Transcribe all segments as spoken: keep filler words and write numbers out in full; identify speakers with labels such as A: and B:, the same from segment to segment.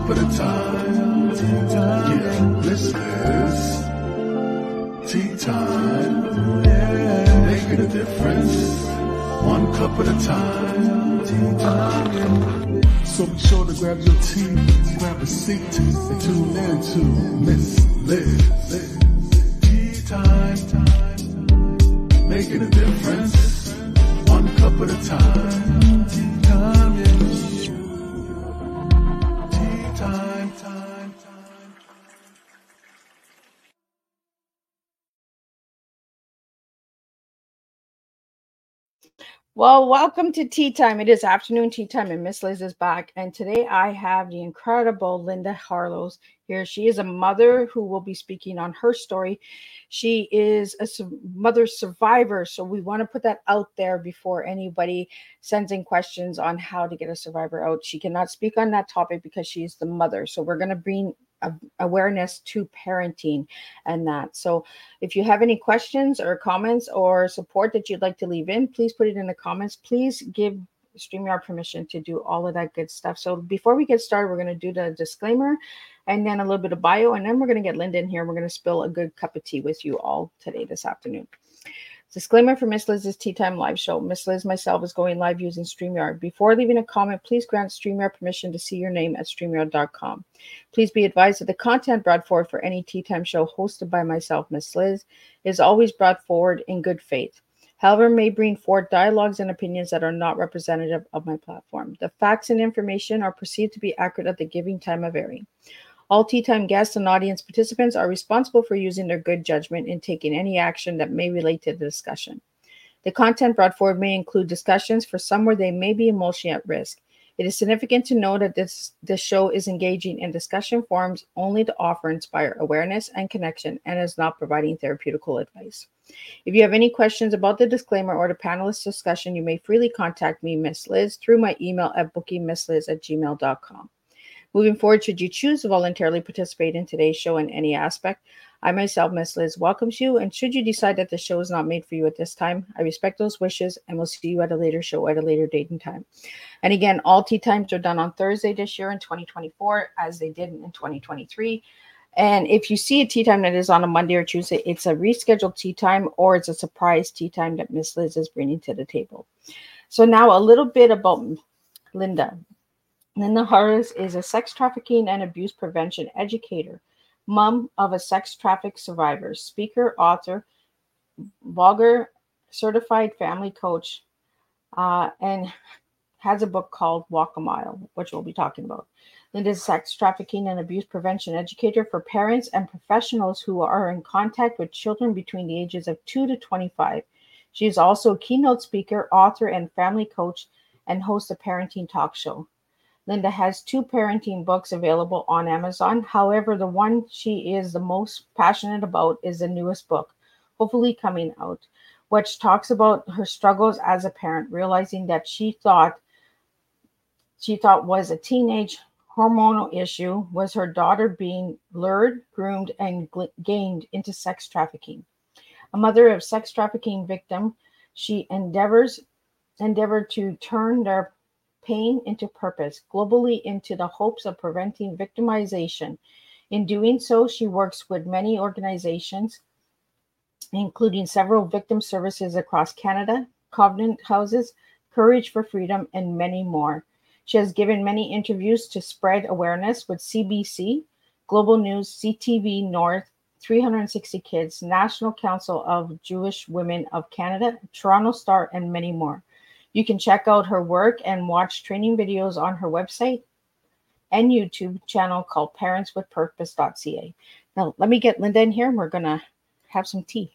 A: cup at a time. Tea time. Yeah, Miss Liz. Tea time. Yeah, making a difference. One cup at a time. Tea time. Yeah. So be sure to grab your tea, grab a seat, and tune in to Miss Liz. Tea time. Making a difference. One cup at a time. Tea time. Yeah. Time, time, time.
B: Well, welcome to Tea Time. It is afternoon tea time, and Miss Liz is back. And today I have the incredible Linda Harlows here. She is a mother who will be speaking on her story. She is a su- mother survivor, so we want to put that out there before anybody sends in questions on how to get a survivor out. She cannot speak on that topic because she is the mother. So we're going to bring a- awareness to parenting and that. So if you have any questions or comments or support that you'd like to leave in, please put it in the comments. Please give StreamYard permission to do all of that good stuff. So before we get started, we're going to do the disclaimer and then a little bit of bio, and then we're going to get Linda in here. And we're going to spill a good cup of tea with you all today, this afternoon. Disclaimer for Miss Liz's Tea Time live show. Miss Liz myself is going live using StreamYard. Before leaving a comment, please grant StreamYard permission to see your name at StreamYard dot com. Please be advised that the content brought forward for any Tea Time show hosted by myself, Miss Liz, is always brought forward in good faith. However, may bring forth dialogues and opinions that are not representative of my platform. The facts and information are perceived to be accurate at the giving time of airing. All Tea Time guests and audience participants are responsible for using their good judgment in taking any action that may relate to the discussion. The content brought forward may include discussions for some where they may be emotionally at risk. It is significant to know that this, this show is engaging in discussion forums only to offer inspire awareness and connection and is not providing therapeutical advice. If you have any questions about the disclaimer or the panelist discussion, you may freely contact me, Miss Liz, through my email at booking miss liz at gmail dot com. Moving forward, should you choose to voluntarily participate in today's show in any aspect, I myself, Miss Liz, welcomes you. And should you decide that the show is not made for you at this time, I respect those wishes and will see you at a later show at a later date and time. And again, all tea times are done on Thursday this year in twenty twenty-four, as they did in twenty twenty-three. And if you see a tea time that is on a Monday or Tuesday, it's a rescheduled tea time or it's a surprise tea time that Miss Liz is bringing to the table. So now a little bit about Linda. Linda Harlows is a sex trafficking and abuse prevention educator, mom of a sex traffic survivor, speaker, author, blogger, certified family coach, uh, and has a book called Walk a Mile, which we'll be talking about. Linda is a sex trafficking and abuse prevention educator for parents and professionals who are in contact with children between the ages of two to twenty-five. She is also a keynote speaker, author, and family coach, and hosts a parenting talk show. Linda has two parenting books available on Amazon. However, the one she is the most passionate about is the newest book, hopefully coming out, which talks about her struggles as a parent, realizing that she thought she thought was a teenage hormonal issue was her daughter being lured, groomed, and gl- gained into sex trafficking. A mother of sex trafficking victim, she endeavors endeavored to turn their pain into purpose, globally into the hopes of preventing victimization. In doing so, she works with many organizations, including several victim services across Canada, Covenant Houses, Courage for Freedom, and many more. She has given many interviews to spread awareness with C B C, Global News, C T V North, three hundred sixty Kids, National Council of Jewish Women of Canada, Toronto Star, and many more. You can check out her work and watch training videos on her website and YouTube channel called parents with purpose dot c a. Now, let me get Linda in here and we're going to have some tea.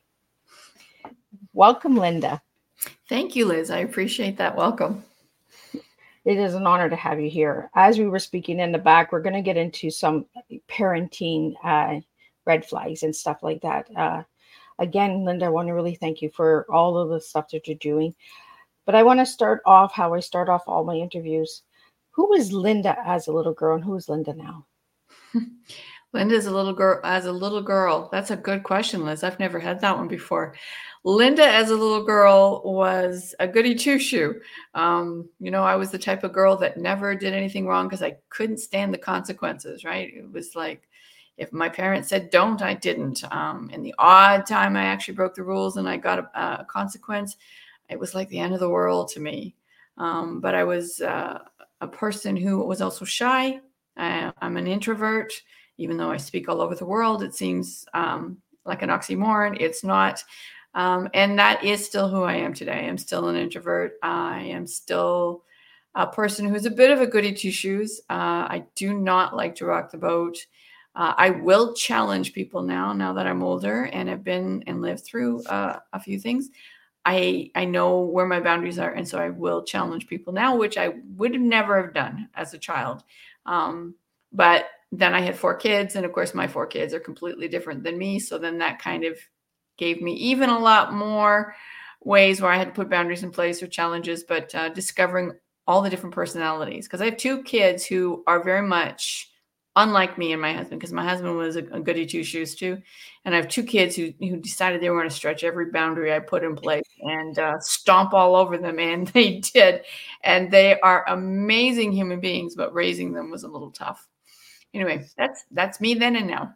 B: Welcome, Linda.
C: Thank you, Liz. I appreciate that welcome.
B: It is an honor to have you here. As we were speaking in the back, we're going to get into some parenting uh, red flags and stuff like that. Uh, again, Linda, I want to really thank you for all of the stuff that you're doing. But I want to start off how I start off all my interviews. Who was Linda as a little girl and who is Linda now?
C: Linda as a little girl, as a little girl. That's a good question, Liz. I've never had that one before. Linda as a little girl was a goody two-shoe. Um, you know, I was the type of girl that never did anything wrong because I couldn't stand the consequences, right? It was like, if my parents said don't, I didn't. Um, and the odd time I actually broke the rules and I got a, a consequence, it was like the end of the world to me. Um, but I was uh, a person who was also shy. I, I'm an introvert. Even though I speak all over the world, it seems um, like an oxymoron. It's not. Um, and that is still who I am today. I'm still an introvert. I am still a person who's a bit of a goody two-shoes. Uh, I do not like to rock the boat. Uh, I will challenge people now, now that I'm older and have been and lived through uh, a few things. I, I know where my boundaries are. And so I will challenge people now, which I would never have done as a child. Um, but then I had four kids, and of course my four kids are completely different than me. So then that kind of gave me even a lot more ways where I had to put boundaries in place or challenges, but uh, discovering all the different personalities. Because I have two kids who are very much unlike me and my husband, because my husband was a, a goody two-shoes too. And I have two kids who, who decided they were going to stretch every boundary I put in place and uh, stomp all over them. And they did. And they are amazing human beings, but raising them was a little tough. Anyway, that's that's me then and now.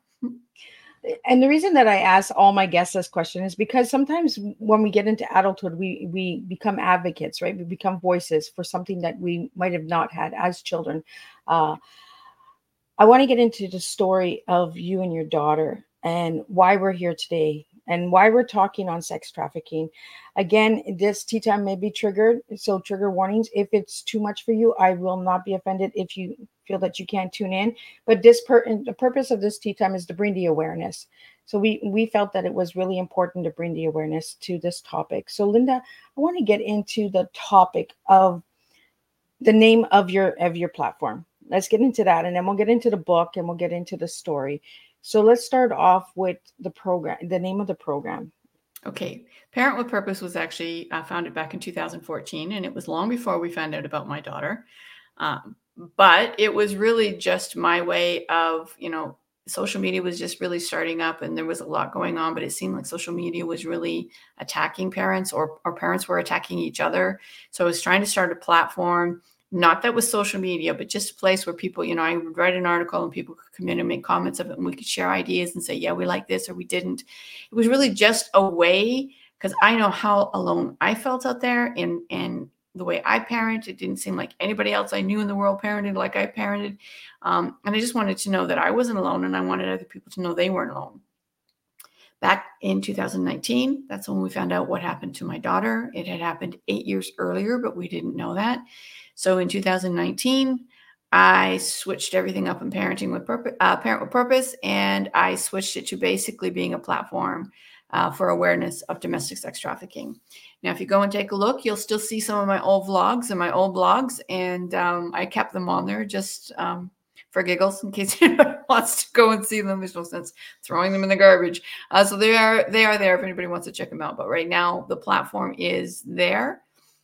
B: And the reason that I ask all my guests this question is because sometimes when we get into adulthood, we we become advocates, right? We become voices for something that we might have not had as children. Uh, I want to get into the story of you and your daughter and why we're here today and why we're talking on sex trafficking. Again, this tea time may be triggered, so trigger warnings. If it's too much for you, I will not be offended if you feel that you can't tune in. But this per- the purpose of this tea time is to bring the awareness. So we we felt that it was really important to bring the awareness to this topic. So Linda, I want to get into the topic of the name of your of your platform. Let's get into that, and then we'll get into the book and we'll get into the story. So let's start off with the program, the name of the program.
C: Okay. Parent with Purpose was actually uh, founded back in two thousand fourteen, and it was long before we found out about my daughter. Um, but it was really just my way of, you know, social media was just really starting up and there was a lot going on, but it seemed like social media was really attacking parents, or, or parents were attacking each other. So I was trying to start a platform, not that was social media, but just a place where people, you know, I would write an article and people could come in and make comments of it and we could share ideas and say, yeah, we like this or we didn't. It was really just a way, because I know how alone I felt out there, and, and the way I parent, it didn't seem like anybody else I knew in the world parented like I parented. Um, and I just wanted to know that I wasn't alone, and I wanted other people to know they weren't alone. Back in two thousand nineteen, that's when we found out what happened to my daughter. It had happened eight years earlier, but we didn't know that. So in two thousand nineteen, I switched everything up in parenting with purpose, uh, Parent with Purpose, and I switched it to basically being a platform uh, for awareness of domestic sex trafficking. Now, if you go and take a look, you'll still see some of my old vlogs and my old blogs, and um, I kept them on there just um, for giggles in case anybody wants to go and see them. There's no sense throwing them in the garbage. Uh, so they are they are there if anybody wants to check them out. But right now, the platform is there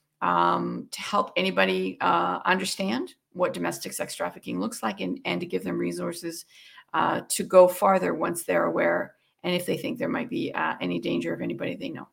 C: um, to help anybody uh, understand what domestic sex trafficking looks like, and, and to give them resources uh, to go farther once they're aware, and if they think there might be uh, any danger of anybody they know.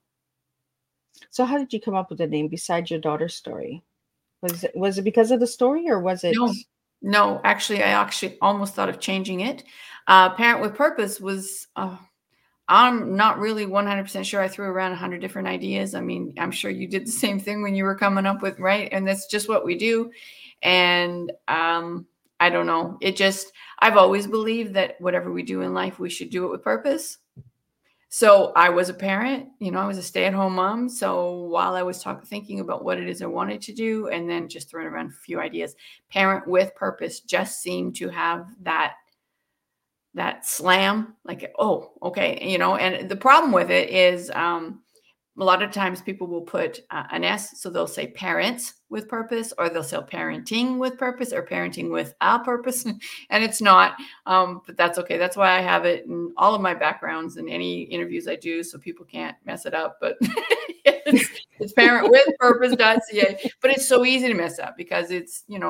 B: So how did you come up with the name besides your daughter's story? Was it, was it because of the story, or was it?
C: No, no, actually, I actually almost thought of changing it. Uh, Parent with Purpose was, uh, I'm not really one hundred percent sure. I threw around a hundred different ideas. I mean, I'm sure you did the same thing when you were coming up with, right? And that's just what we do. And um, I don't know. It just, I've always believed that whatever we do in life, we should do it with purpose. So I was a parent, you know, I was a stay-at-home mom. So while I was talking, thinking about what it is I wanted to do, and then just throwing around a few ideas, Parent with Purpose just seemed to have that, that slam, like, oh, okay. You know, and the problem with it is um, a lot of times people will put uh, an S. So they'll say Parents with Purpose, or they'll say Parenting with Purpose, or Parenting with a Purpose. And it's not, um, but that's okay. That's why I have it in all of my backgrounds and any interviews I do, so people can't mess it up. But it's, it's parent with purpose dot c a. But it's so easy to mess up because it's, you know,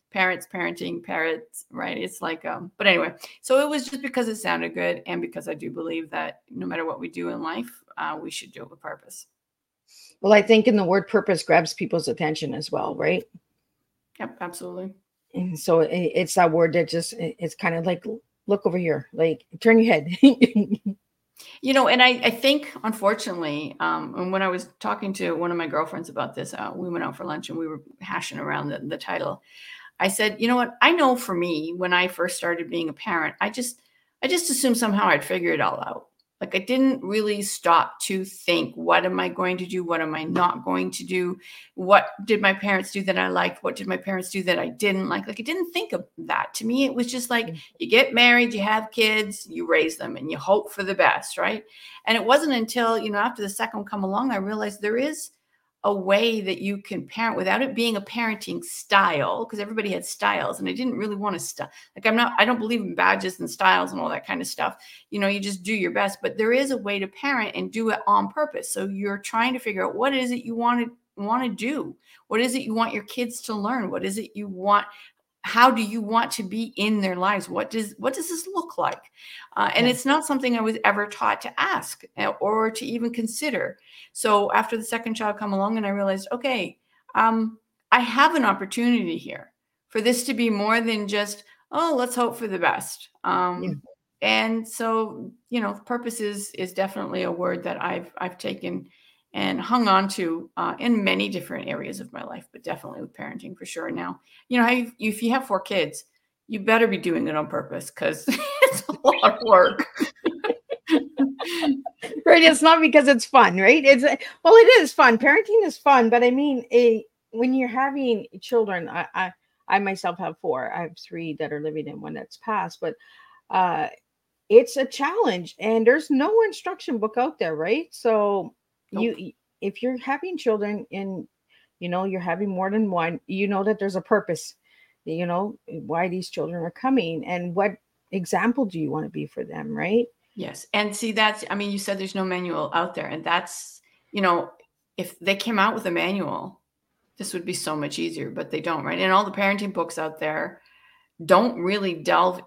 C: parents, parenting, parrots, right? It's like, um, but anyway, so it was just because it sounded good. And because I do believe that no matter what we do in life, uh, we should do it with purpose.
B: Well, I think in the word purpose grabs people's attention as well, right?
C: Yep, absolutely.
B: And so it, it's that word that just, it's kind of like, look over here, like turn your head.
C: You know, and I, I think, unfortunately, um, and when I was talking to one of my girlfriends about this, uh, we went out for lunch and we were hashing around the, the title. I said, you know what? I know for me, when I first started being a parent, I just, I just assumed somehow I'd figure it all out. Like I didn't really stop to think, what am I going to do? What am I not going to do? What did my parents do that I liked? What did my parents do that I didn't like? Like I didn't think of that. To me, it was just like, you get married, you have kids, you raise them and you hope for the best, right? And it wasn't until, you know, after the second one come along, I realized there is a way that you can parent without it being a parenting style, because everybody had styles and I didn't really want to st- like, I'm not, I don't believe in badges and styles and all that kind of stuff. You know, you just do your best, but there is a way to parent and do it on purpose. So you're trying to figure out what is it you want to want to do? What is it you want your kids to learn? What is it you want? How do you want to be in their lives? What does, what does this look like? Uh, and yeah. It's not something I was ever taught to ask or to even consider. So after the second child come along and I realized, okay, um, I have an opportunity here for this to be more than just, oh, let's hope for the best. Um, yeah. And so, you know, purpose is, is definitely a word that I've, I've taken and hung on to uh, in many different areas of my life, but definitely with parenting for sure. Now, you know, if, if you have four kids, you better be doing it on purpose because it's a lot of work.
B: Right. It's not because it's fun, right? It's, well, it is fun. Parenting is fun, but I mean, a, when you're having children, I, I, I myself have four. I have three that are living and one that's passed, but uh, it's a challenge and there's no instruction book out there, right? So nope. you, if you're having children and, you know, you're having more than one, you know that there's a purpose, you know, why these children are coming and what example do you want to be for them, right?
C: Yes. And see, that's, I mean, you said there's no manual out there and that's, you know, if they came out with a manual, this would be so much easier, but they don't, right? And all the parenting books out there don't really delve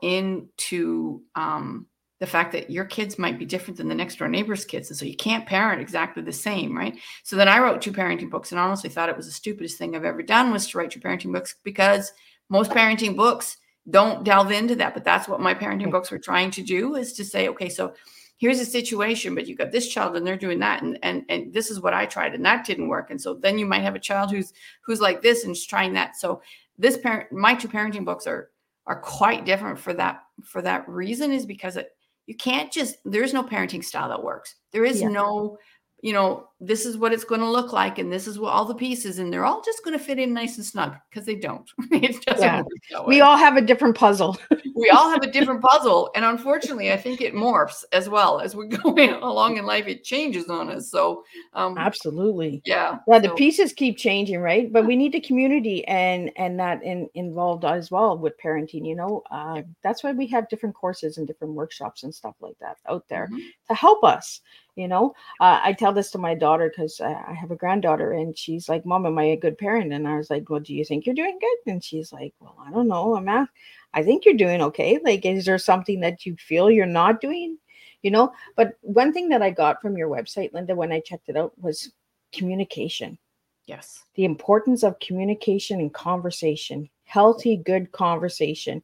C: into um, the fact that your kids might be different than the next door neighbor's kids. And so you can't parent exactly the same, right? So then I wrote two parenting books and honestly thought it was the stupidest thing I've ever done was to write two parenting books because most parenting books don't delve into that. But that's what my parenting books were trying to do is to say, okay, so here's a situation, but you got this child and they're doing that. And, and, and this is what I tried and that didn't work. And so then you might have a child who's, who's like this and trying that. So this parent, my two parenting books are, are quite different for that, for that reason is because it, you can't just, there's no parenting style that works. There is yeah. no, you know, this is what it's going to look like. And this is what all the pieces, and they're all just going to fit in nice and snug because they don't. It doesn't
B: yeah. work that way. We all have a different puzzle.
C: We all have a different puzzle. And unfortunately, I think it morphs as well as we're going along in life. It changes on us. So um,
B: absolutely.
C: Yeah.
B: Yeah.
C: So.
B: The pieces keep changing, right? But we need the community and, and that in, involved as well with parenting, you know, uh, that's why we have different courses and different workshops and stuff like that out there mm-hmm. to help us. You know, uh, I tell this to my daughter because uh, I have a granddaughter and she's like, Mom, am I a good parent? And I was like, well, do you think you're doing good? And she's like, well, I don't know. I'm not, I think you're doing okay. Like, is there something that you feel you're not doing? You know, but one thing that I got from your website, Linda, when I checked it out was communication.
C: Yes.
B: The importance of communication and conversation, healthy, good conversation.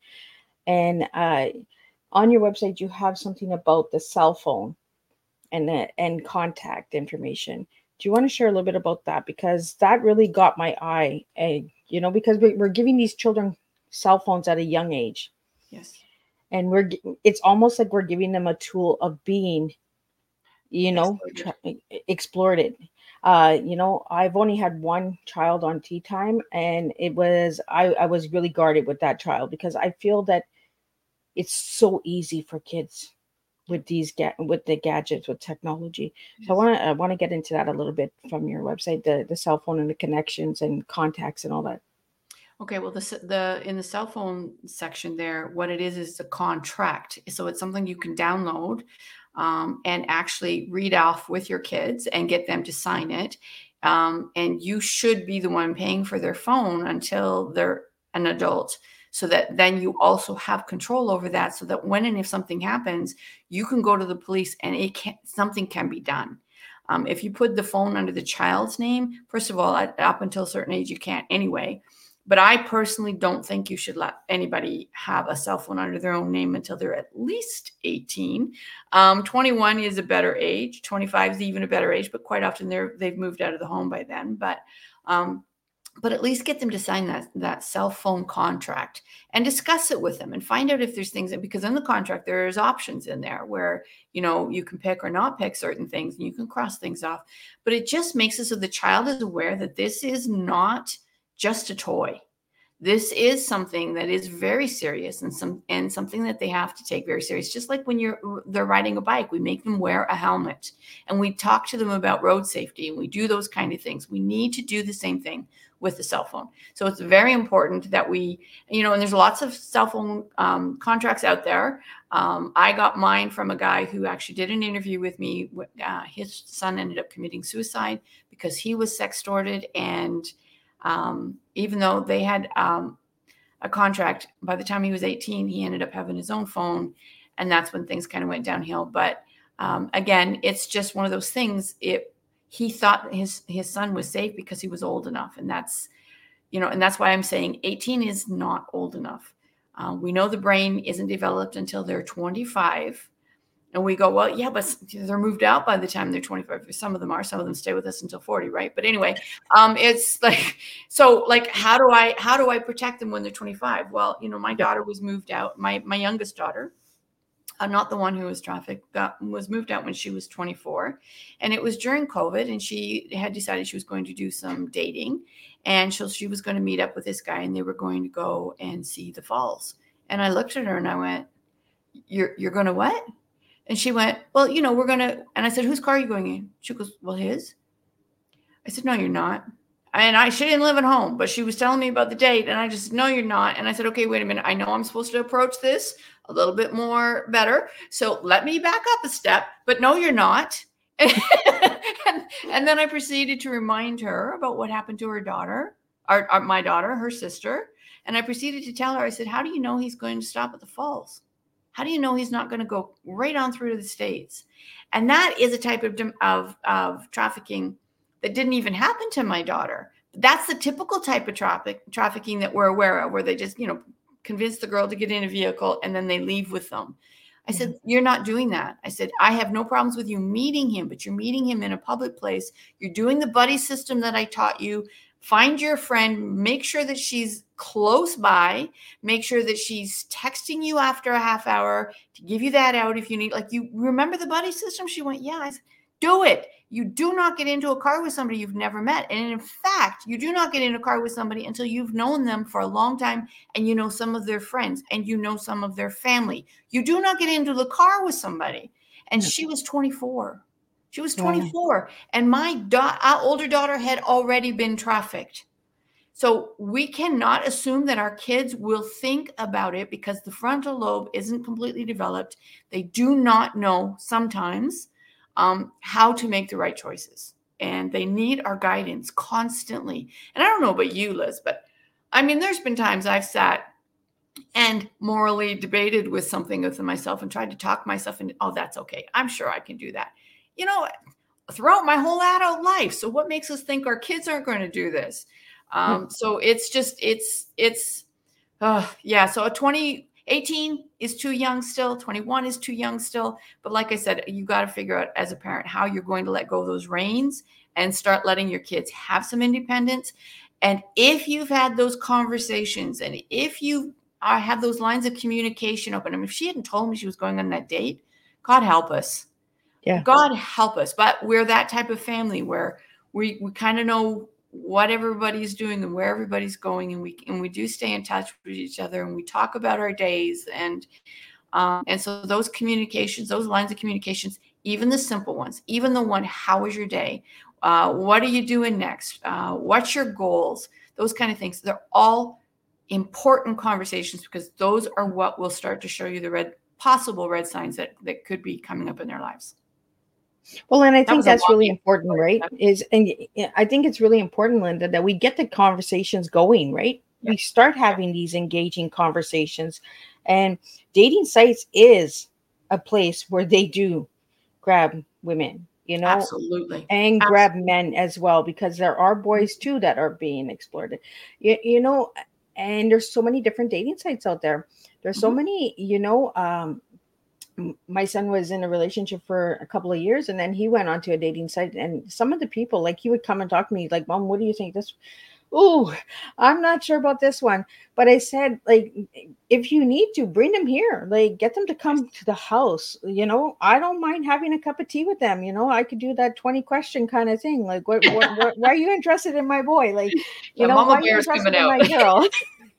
B: And uh, on your website, you have something about the cell phone. And the, and contact information. Do you want to share a little bit about that? Because that really got my eye, and, you know, because we, we're giving these children cell phones at a young age.
C: Yes.
B: And we're, it's almost like we're giving them a tool of being, you know, explored, explored it. Uh, you know, I've only had one child on Tea Time and it was, I, I was really guarded with that child because I feel that it's so easy for kids with these ga- with the gadgets, with technology. So I want to I want to get into that a little bit from your website, the the cell phone and the connections and contacts and all that.
C: Okay, well, the the in the cell phone section there, what it is is a contract. So it's something you can download um, and actually read off with your kids and get them to sign it. Um, and you should be the one paying for their phone until they're an adult, so that then you also have control over that, so that when and if something happens, you can go to the police and it can, something can be done. Um, if you put the phone under the child's name, first of all, up until a certain age, you can't anyway. But I personally don't think you should let anybody have a cell phone under their own name until they're at least eighteen. Um, twenty-one is a better age. twenty-five is even a better age, but quite often they're, they've moved out of the home by then. But um, but at least get them to sign that, that cell phone contract and discuss it with them and find out if there's things, because in the contract, there's options in there where, you know, you can pick or not pick certain things and you can cross things off. But it just makes it so the child is aware that this is not just a toy. This is something that is very serious and some and something that they have to take very serious. Just like when you're they're riding a bike, we make them wear a helmet and we talk to them about road safety and we do those kind of things. We need to do the same thing with the cell phone. So it's very important that we, you know, and there's lots of cell phone um, contracts out there. Um, I got mine from a guy who actually did an interview with me. Uh, his son ended up committing suicide because he was sextorted, and Um, even though they had um, a contract, by the time he was eighteen, he ended up having his own phone. And that's when things kind of went downhill. But um, again, it's just one of those things. It, he thought his, his son was safe because he was old enough. And that's, you know, and that's why I'm saying eighteen is not old enough. Uh, we know the brain isn't developed until they're twenty-five. And we go, well, yeah, but they're moved out by the time they're twenty-five. Some of them are, some of them stay with us until forty, right? But anyway, um, it's like, so like, how do I, how do I protect them when they're twenty-five? Well, you know, my daughter was moved out. My, my youngest daughter, uh, not the one who was trafficked, got, was moved out when she was twenty-four. And it was during COVID, and she had decided she was going to do some dating. And so she was going to meet up with this guy, and they were going to go and see the falls. And I looked at her and I went, you're, you're going to what? And she went, well, you know, we're going to, and I said, whose car are you going in? She goes, well, his. I said, no, you're not. And I, she didn't live at home, but she was telling me about the date. And I just, no, you're not. And I said, okay, wait a minute. I know I'm supposed to approach this a little bit more better. So let me back up a step, but no, you're not. and, and then I proceeded to remind her about what happened to her daughter, our, our, my daughter, her sister. And I proceeded to tell her, I said, how do you know he's going to stop at the falls? How do you know he's not going to go right on through to the States? And that is a type of, of, of trafficking that didn't even happen to my daughter. That's the typical type of traffic, trafficking that we're aware of, where they just, you know, convince the girl to get in a vehicle and then they leave with them. I said, you're not doing that. I said, I have no problems with you meeting him, but you're meeting him in a public place. You're doing the buddy system that I taught you. Find your friend, make sure that she's close by, make sure that she's texting you after a half hour to give you that out if you need, like, you remember the buddy system? She went, yeah. I said, do it. You do not get into a car with somebody you've never met. And in fact, you do not get in a car with somebody until you've known them for a long time and you know some of their friends and you know some of their family. You do not get into the car with somebody. And she was twenty-four. She was twenty-four. And my da- our older daughter had already been trafficked. So we cannot assume that our kids will think about it because the frontal lobe isn't completely developed. They do not know sometimes um, how to make the right choices. And they need our guidance constantly. And I don't know about you, Liz, but I mean, there's been times I've sat and morally debated with something with myself and tried to talk myself into, oh, that's okay. I'm sure I can do that. You know, throughout my whole adult life. So what makes us think our kids aren't going to do this? Um, so it's just, it's, it's, uh, yeah. So a twenty, eighteen is too young still. twenty-one is too young still. But like I said, you got to figure out as a parent how you're going to let go of those reins and start letting your kids have some independence. And if you've had those conversations and if you uh, have those lines of communication open, I mean, if she hadn't told me she was going on that date, God help us. Yeah. God help us. But we're that type of family where we, we kind of know what everybody's doing and where everybody's going. And we, and we do stay in touch with each other and we talk about our days. And, um, and so those communications, those lines of communications, even the simple ones, even the one, how was your day? Uh, what are you doing next? Uh, what's your goals? Those kind of things. They're all important conversations because those are what will start to show you the red, possible red signs that, that could be coming up in their lives.
B: Well, and I think that that's really important, right? Is and I think it's really important, Linda, that we get the conversations going, right?
C: Yeah.
B: we start having these engaging conversations. And dating sites is a place where they do grab women, you know,
C: Absolutely.
B: and grab
C: Absolutely.
B: men as well, because there are boys too that are being exploited. You, you know, and there's so many different dating sites out there. There's so
C: Mhm.
B: many, you know, um, m- my son was in a relationship for a couple of years, and then he went onto a dating site, and some of the people, like, he would come and talk to me like, Mom, what do you think this? Oh, I'm not sure about this one. But I said, like, if you need to, bring them here. Like, get them to
C: Yes.
B: come to the house. You know, I don't mind having a cup of tea with them. You know, I could do that twenty question kind of thing. Like, what, what, what, why are you interested in my boy? Like, you
C: Yeah,
B: know, why
C: mama
B: are you
C: bear's
B: interested
C: coming
B: in
C: out.
B: my girl?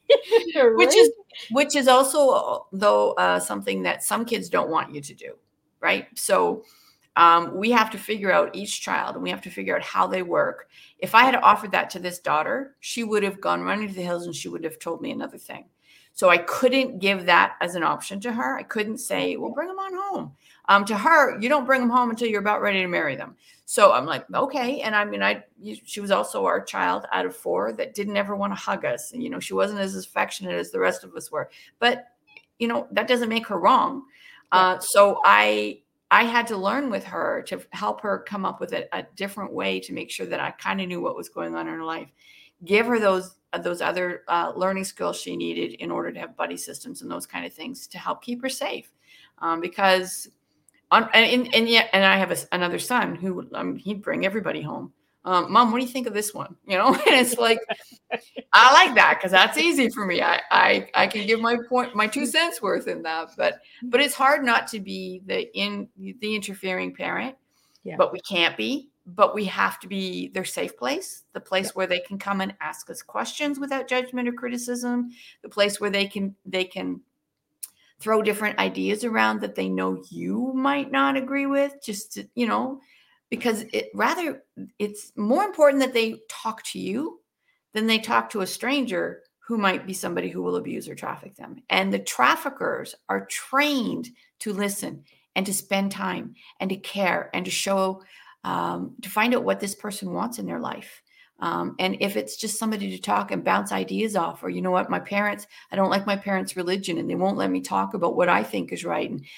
C: Which
B: Right?
C: is which is also uh, though uh, something that some kids don't want you to do, right? So um, we have to figure out each child, and we have to figure out how they work. If I had offered that to this daughter, she would have gone running to the hills, and she would have told me another thing. So I couldn't give that as an option to her. I couldn't say, well, bring them on home. Um, to her, you don't bring them home until you're about ready to marry them. So I'm like, okay. And I mean, I, she was also our child out of four that didn't ever want to hug us. And, you know, she wasn't as affectionate as the rest of us were, but, you know, that doesn't make her wrong.
B: Yeah.
C: Uh, so I, I had to learn with her to help her come up with a, a different way to make sure that I kind of knew what was going on in her life. Give her those those other uh, learning skills she needed in order to have buddy systems and those kind of things to help keep her safe. Um, because on, and, and yet, and I have a, another son who um, he'd bring everybody home. Um, Mom, what do you think of this one? You know, and it's like, I like that because that's easy for me. I, I I can give my point, my two cents worth in that. But but it's hard not to be the in the interfering parent.
B: Yeah.
C: But we can't be. But we have to be their safe place, the place
B: Yeah.
C: where they can come and ask us questions without judgment or criticism, the place where they can they can throw different ideas around that they know you might not agree with, just to, you know, because it rather it's more important that they talk to you than they talk to a stranger who might be somebody who will abuse or traffic them. And the traffickers are trained to listen and to spend time and to care and to show, um, to find out what this person wants in their life. Um, and if it's just somebody to talk and bounce ideas off, or, you know what, my parents, I don't like my parents' religion and they won't let me talk about what I think is right. And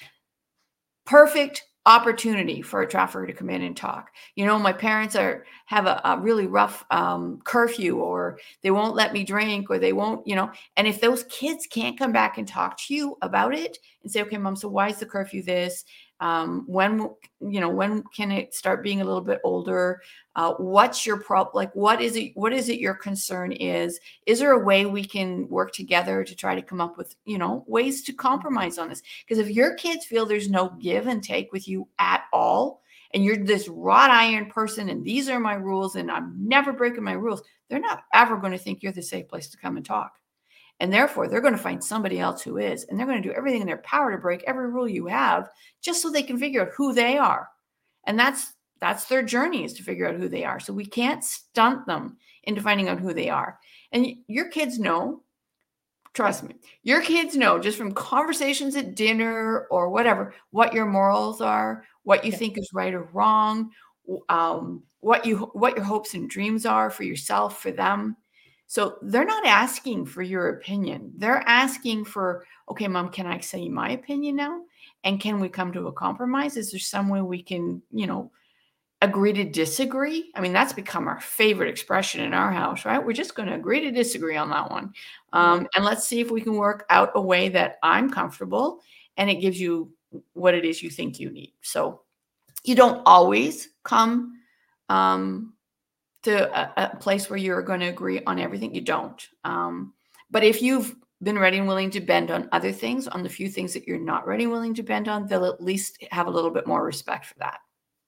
C: perfect opportunity for a trafficker to come in and talk. You know, my parents are have a, a really rough um, curfew, or they won't let me drink, or they won't, you know, and if those kids can't come back and talk to you about it and say, okay, Mom, so why is the curfew this? Um, when, you know, when can it start being a little bit older? Uh, what's your problem? Like, what is it? What is it your concern is? Is there a way we can work together to try to come up with, you know, ways to compromise on this? Because if your kids feel there's no give and take with you at all, and you're this wrought iron person, and these are my rules, and I'm never breaking my rules, they're not ever going to think you're the safe place to come and talk. And therefore, they're going to find somebody else who is, and they're going to do everything in their power to break every rule you have just so they can figure out who they are. And that's that's their journey, is to figure out who they are. So we can't stunt them into finding out who they are. And your kids know, trust me, your kids know just from conversations at dinner or whatever, what your morals are, what you
B: Yeah.
C: think is right or wrong, um, what you what your hopes and dreams are for yourself, for them. So they're not asking for your opinion. They're asking for, okay, Mom, can I say my opinion now? And can we come to a compromise? Is there some way we can, you know, agree to disagree? I mean, that's become our favorite expression in our house, right? We're just going to agree to disagree on that one. Um, and let's see if we can work out a way that I'm comfortable and it gives you what it is you think you need. So you don't always come um, to a, a place where you're going to agree on everything. You don't. Um, but if you've been ready and willing to bend on other things, on the few things that you're not ready and willing to bend on, they'll at least have a little bit more respect for that.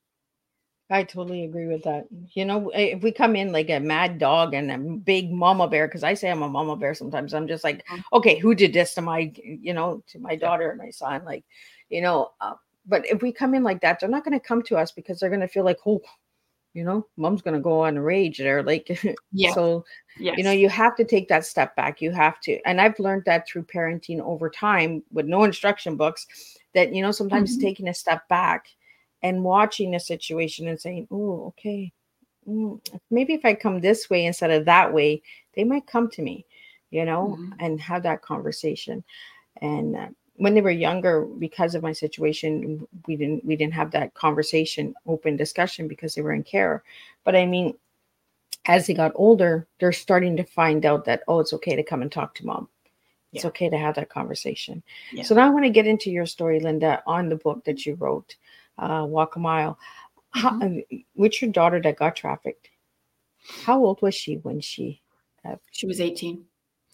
B: I totally agree with that. You know, if we come in like a mad dog and a big mama bear, because I say I'm a mama bear sometimes, I'm just like,
C: Mhm.
B: okay, who did this to my, you know, to my
C: Yeah.
B: daughter and my son? Like, you know, uh, but if we come in like that, they're not going to come to us because they're going to feel like, oh, you know, Mom's going to go on a rage there. Like,
C: Yeah.
B: so,
C: Yes.
B: you know, you have to take that step back. You have to. And I've learned that through parenting over time with no instruction books, that, you know, sometimes
C: Mhm.
B: taking a step back and watching a situation and saying, oh, okay, mm, maybe if I come this way instead of that way, they might come to me. you know,
C: Mm-hmm.
B: and have that conversation. And uh, when they were younger, because of my situation, we didn't we didn't have that conversation, open discussion, because they were in care. But I mean, as they got older, they're starting to find out that, oh, it's okay to come and talk to mom. It's
C: Yeah.
B: okay to have that conversation.
C: Yeah.
B: So now I want to get into your story, Linda, on the book that you wrote, uh, Walk a Mile. How,
C: Mm-hmm.
B: uh, with your daughter that got trafficked, how old was she when she? Uh,
C: She was eighteen.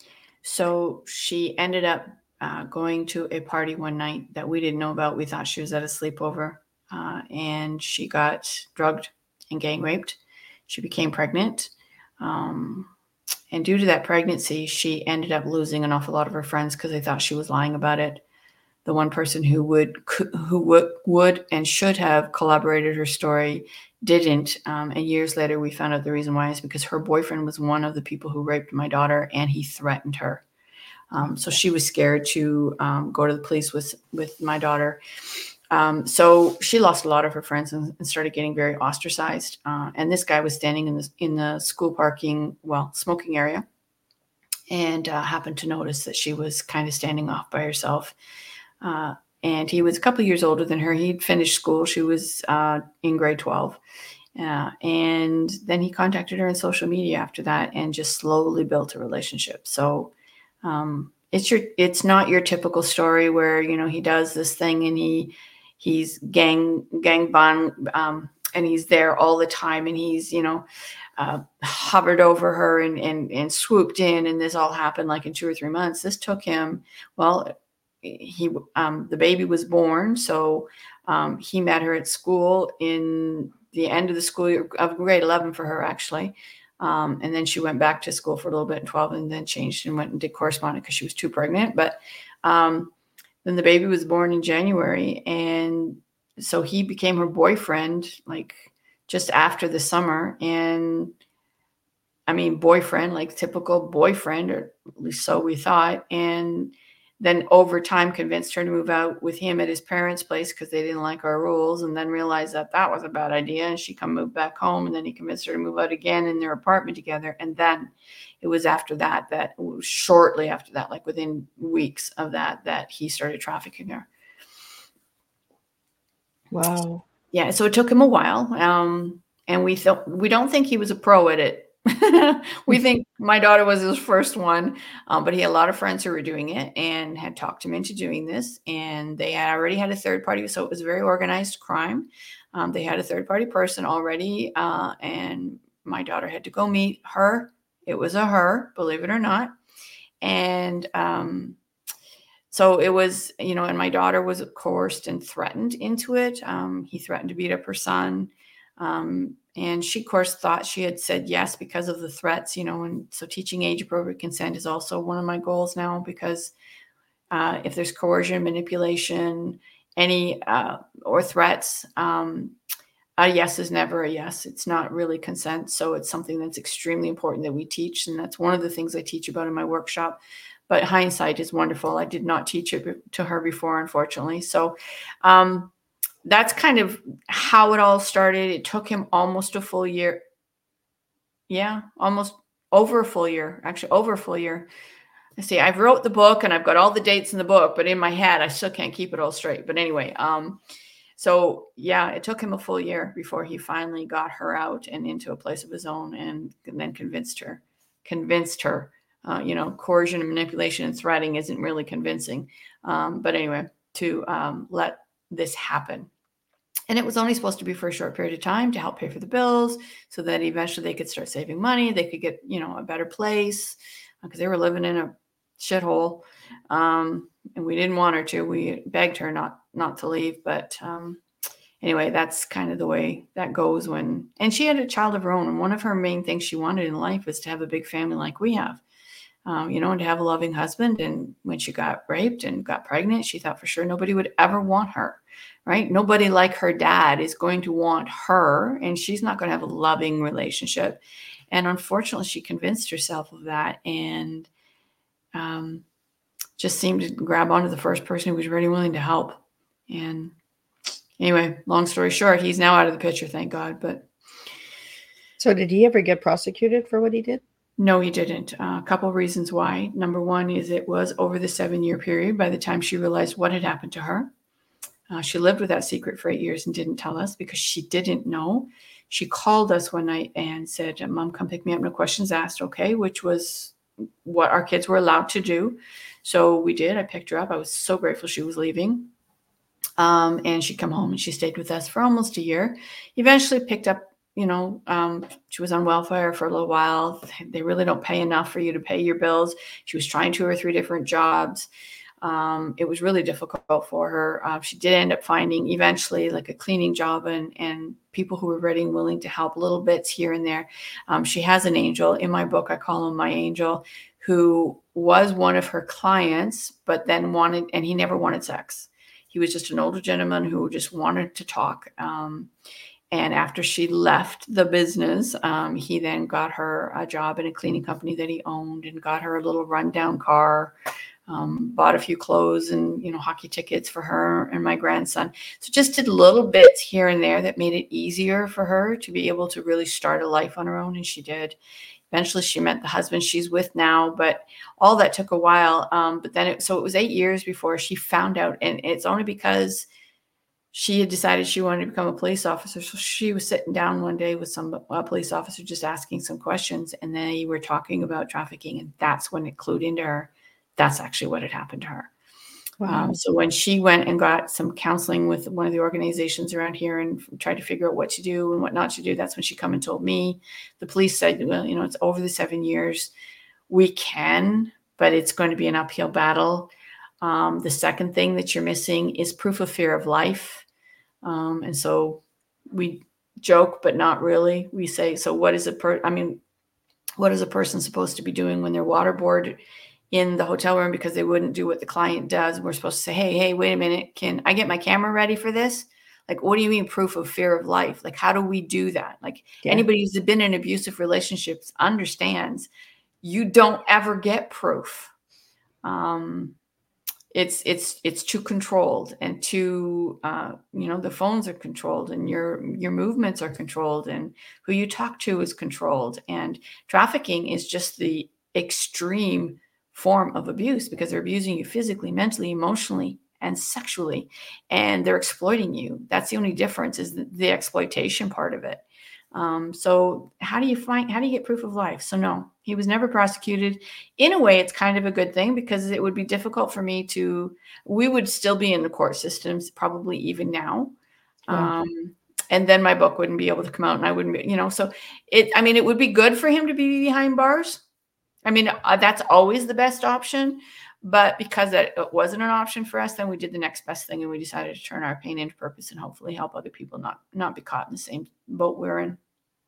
C: So she ended up uh, going to a party one night that we didn't know about. We thought she was at a sleepover, uh, and she got drugged and gang raped. She became pregnant. Um, and due to that pregnancy, she ended up losing an awful lot of her friends because they thought she was lying about it. The one person who would who would, would and should have collaborated her story didn't. Um, and years later, we found out the reason why is because her boyfriend was one of the people who raped my daughter, and he threatened her. Um, so she was scared to um, go to the police with with my daughter. Um, so she lost a lot of her friends and, and started getting very ostracized. Uh, and this guy was standing in the in the school parking, well, smoking area, and uh, happened to notice that she was kind of standing off by herself. Uh, and he was a couple of years older than her. He'd finished school. She was uh, in grade twelve. Uh, and then he contacted her on social media after that and just slowly built a relationship. So um, it's your, it's not your typical story where, you know, he does this thing and he, he's gang, gang bond, um, and he's there all the time and he's, you know, uh, hovered over her and, and, and swooped in, and this all happened like in two or three months. This took him, well, he, um, the baby was born. So um, he met her at school in the end of the school year of grade eleven for her, actually. Um, and then she went back to school for a little bit in twelve and then changed and went and did correspondence because she was too pregnant. But um, then the baby was born in January. And so he became her boyfriend, like just after the summer. And I mean, boyfriend, like typical boyfriend, or at least so we thought. And then over time convinced her to move out with him at his parents' place because they didn't like our rules, and then realized that that was a bad idea. And she come move back home, and then he convinced her to move out again in their apartment together. And then it was after that, that shortly after that, like within weeks of that, that he started trafficking her.
B: wow.
C: Yeah. So it took him a while. Um, and we thought, we don't think he was a pro at it. We think my daughter was his first one, um, but he had a lot of friends who were doing it and had talked him into doing this. And they had already had a third party. So it was a very organized crime. Um, they had a third party person already. Uh, and my daughter had to go meet her. It was a her, believe it or not. And um, so it was, you know, and my daughter was coerced and threatened into it. Um, he threatened to beat up her son. Um, and she, of course, thought she had said yes because of the threats, you know, and so teaching age appropriate consent is also one of my goals now, because uh, if there's coercion, manipulation, any uh, or threats, um, a yes is never a yes. It's not really consent. So it's something that's extremely important that we teach. And that's one of the things I teach about in my workshop. But hindsight is wonderful. I did not teach it to her before, unfortunately. So, um, that's kind of how it all started. It took him almost a full year. Yeah, almost over a full year, actually over a full year. I see, I've wrote the book and I've got all the dates in the book, but in my head, I still can't keep it all straight. But anyway, um, so yeah, it took him a full year before he finally got her out and into a place of his own, and, and then convinced her, convinced her, uh, you know, coercion and manipulation and threatening isn't really convincing. Um, but anyway, to um, let this happen. And it was only supposed to be for a short period of time to help pay for the bills so that eventually they could start saving money. They could get, you know, a better place because they were living in a shithole. Um, and we didn't want her to. We begged her not, not to leave. But um, anyway, that's kind of the way that goes when, and she had a child of her own. And one of her main things she wanted in life was to have a big family like we have. Um, you know, and to have a loving husband. And when she got raped and got pregnant, she thought for sure nobody would ever want her, right? Nobody like her dad is going to want her, and she's not going to have a loving relationship. And unfortunately, she convinced herself of that, and um, just seemed to grab onto the first person who was really willing to help. And anyway, long story short, he's now out of the picture, thank God. But
B: so did he ever get prosecuted for what he did?
C: No, he didn't. Uh, a couple of reasons why. Number one is it was over the seven-year period by the time she realized what had happened to her. Uh, she lived with that secret for eight years and didn't tell us because she didn't know. She called us one night and said, Mom, come pick me up. No questions asked. Okay, which was what our kids were allowed to do. So we did. I picked her up. I was so grateful she was leaving. Um, and she'd come home and she stayed with us for almost a year. Eventually picked up, you know, um, she was on welfare for a little while. They really don't pay enough for you to pay your bills. She was trying two or three different jobs. Um, it was really difficult for her. Uh, she did end up finding eventually like a cleaning job and, and people who were ready and willing to help little bits here and there. Um, she has an angel. In my book, I call him my angel, who was one of her clients, but then wanted, and he never wanted sex. He was just an older gentleman who just wanted to talk. Um, And after she left the business, um, he then got her a job in a cleaning company that he owned and got her a little rundown car, um, bought a few clothes and, you know, hockey tickets for her and my grandson. So just did little bits here and there that made it easier for her to be able to really start a life on her own. And she did. Eventually she met the husband she's with now, but all that took a while. Um, but then, it, so it was eight years before she found out. And it's only because she had decided she wanted to become a police officer. So she was sitting down one day with some a police officer, just asking some questions. And they were talking about trafficking. And that's when it clued into her. That's actually what had happened to her. Wow. Um, so when she went and got some counseling with one of the organizations around here and tried to figure out what to do and what not to do, that's when she come and told me. The police said, well, you know, it's over the seven years. We can, but it's going to be an uphill battle. Um, the second thing that you're missing is proof of fear of life. Um, and so we joke, but not really. We say, so what is a per, I mean, what is a person supposed to be doing when they're waterboarded in the hotel room because they wouldn't do what the client does? We're supposed to say, hey, hey, wait a minute. Can I get my camera ready for this? Like, what do you mean proof of fear of life? Like, how do we do that? Like yeah. Anybody who's been in abusive relationships understands you don't ever get proof. Um, It's it's it's too controlled and too uh, you know, the phones are controlled and your your movements are controlled and who you talk to is controlled. And trafficking is just the extreme form of abuse because they're abusing you physically, mentally, emotionally, and sexually, and they're exploiting you. That's the only difference is the, the exploitation part of it. Um, so how do you find, how do you get proof of life? So no, he was never prosecuted. In a way, it's kind of a good thing because it would be difficult for me to, we would still be in the court systems, probably even now. Yeah. Um, and then my book wouldn't be able to come out and I wouldn't be, you know, so it, I mean, it would be good for him to be behind bars. I mean, uh, that's always the best option, but because it, it wasn't an option for us, then we did the next best thing and we decided to turn our pain into purpose and hopefully help other people not, not be caught in the same boat we're in.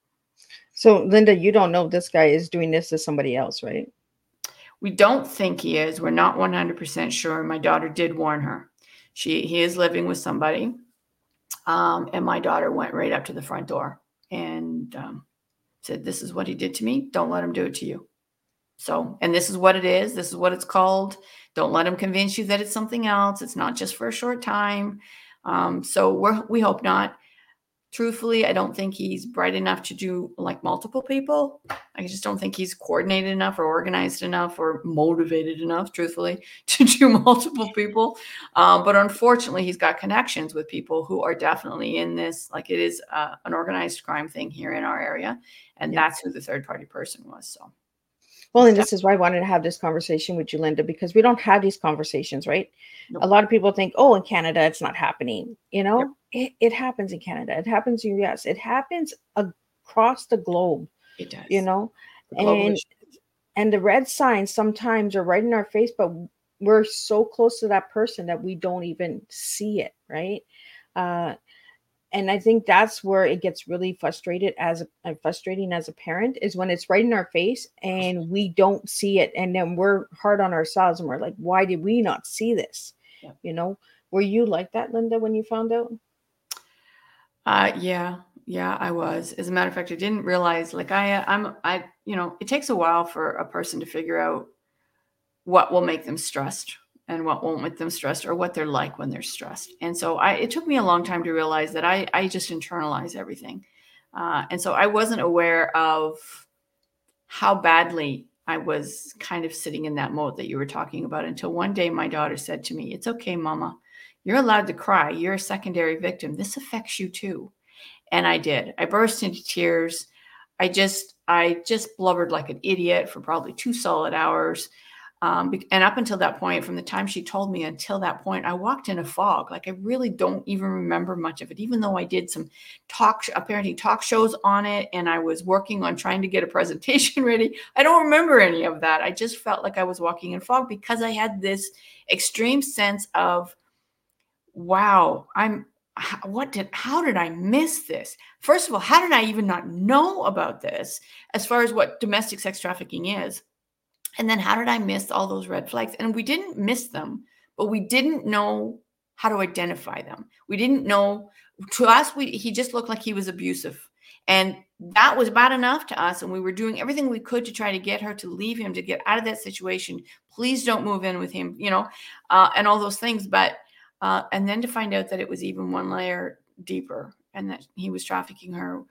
B: So Linda, you don't know this guy is doing this to somebody else, right?
C: We don't think he is. We're not one hundred percent sure. My daughter did warn her. She, he is living with somebody. Um, and my daughter went right up to the front door and um, said, this is what he did to me. Don't let him do it to you. So, and this is what it is. This is what it's called. Don't let him convince you that it's something else. It's not just for a short time. Um, so we're, we hope not. Truthfully, I don't think he's bright enough to do like multiple people. I just don't think he's coordinated enough or organized enough or motivated enough, truthfully, to do multiple people. Um, but unfortunately, he's got connections with people who are definitely in this, like it is uh, an organized crime thing here in our area. And yeah. That's who the third party person was. So.
B: Well, and this is why I wanted to have this conversation with you, Linda, because we don't have these conversations, right? Nope. A lot of people think, oh, in Canada, it's not happening. You know, yep. it, it happens in Canada. It happens in the U S. It happens across the globe.
C: It does.
B: You know, and, and the red signs sometimes are right in our face, but we're so close to that person that we don't even see it, right? Uh, And I think that's where it gets really frustrated as a, frustrating as a parent is when it's right in our face and we don't see it. And then we're hard on ourselves and we're like, why did we not see this? Yeah. You know, were you like that, Linda, when you found out?
C: Uh, yeah, yeah, I was. As a matter of fact, I didn't realize like I, I'm, I, you know, it takes a while for a person to figure out what will make them stressed and what won't make them stressed or what they're like when they're stressed. And so I, it took me a long time to realize that I, I just internalize everything. Uh, and so I wasn't aware of how badly I was kind of sitting in that mode that you were talking about, until one day my daughter said to me, "It's okay, Mama. You're allowed to cry. You're a secondary victim. This affects you too." And I did. I burst into tears. I just, I just blubbered like an idiot for probably two solid hours. Um, and up until that point, from the time she told me until that point, I walked in a fog. Like I really don't even remember much of it, even though I did some talk, uh, parenting talk shows on it, and I was working on trying to get a presentation ready. I don't remember any of that. I just felt like I was walking in fog because I had this extreme sense of, wow, I'm, what did, how did I miss this? First of all, how did I even not know about this as far as what domestic sex trafficking is? And then how did I miss all those red flags? And we didn't miss them, but we didn't know how to identify them. We didn't know, to us, we, he just looked like he was abusive. And that was bad enough to us. And we were doing everything we could to try to get her to leave him, to get out of that situation. Please don't move in with him, you know, uh, and all those things. But, uh, and then to find out that it was even one layer deeper and that he was trafficking her.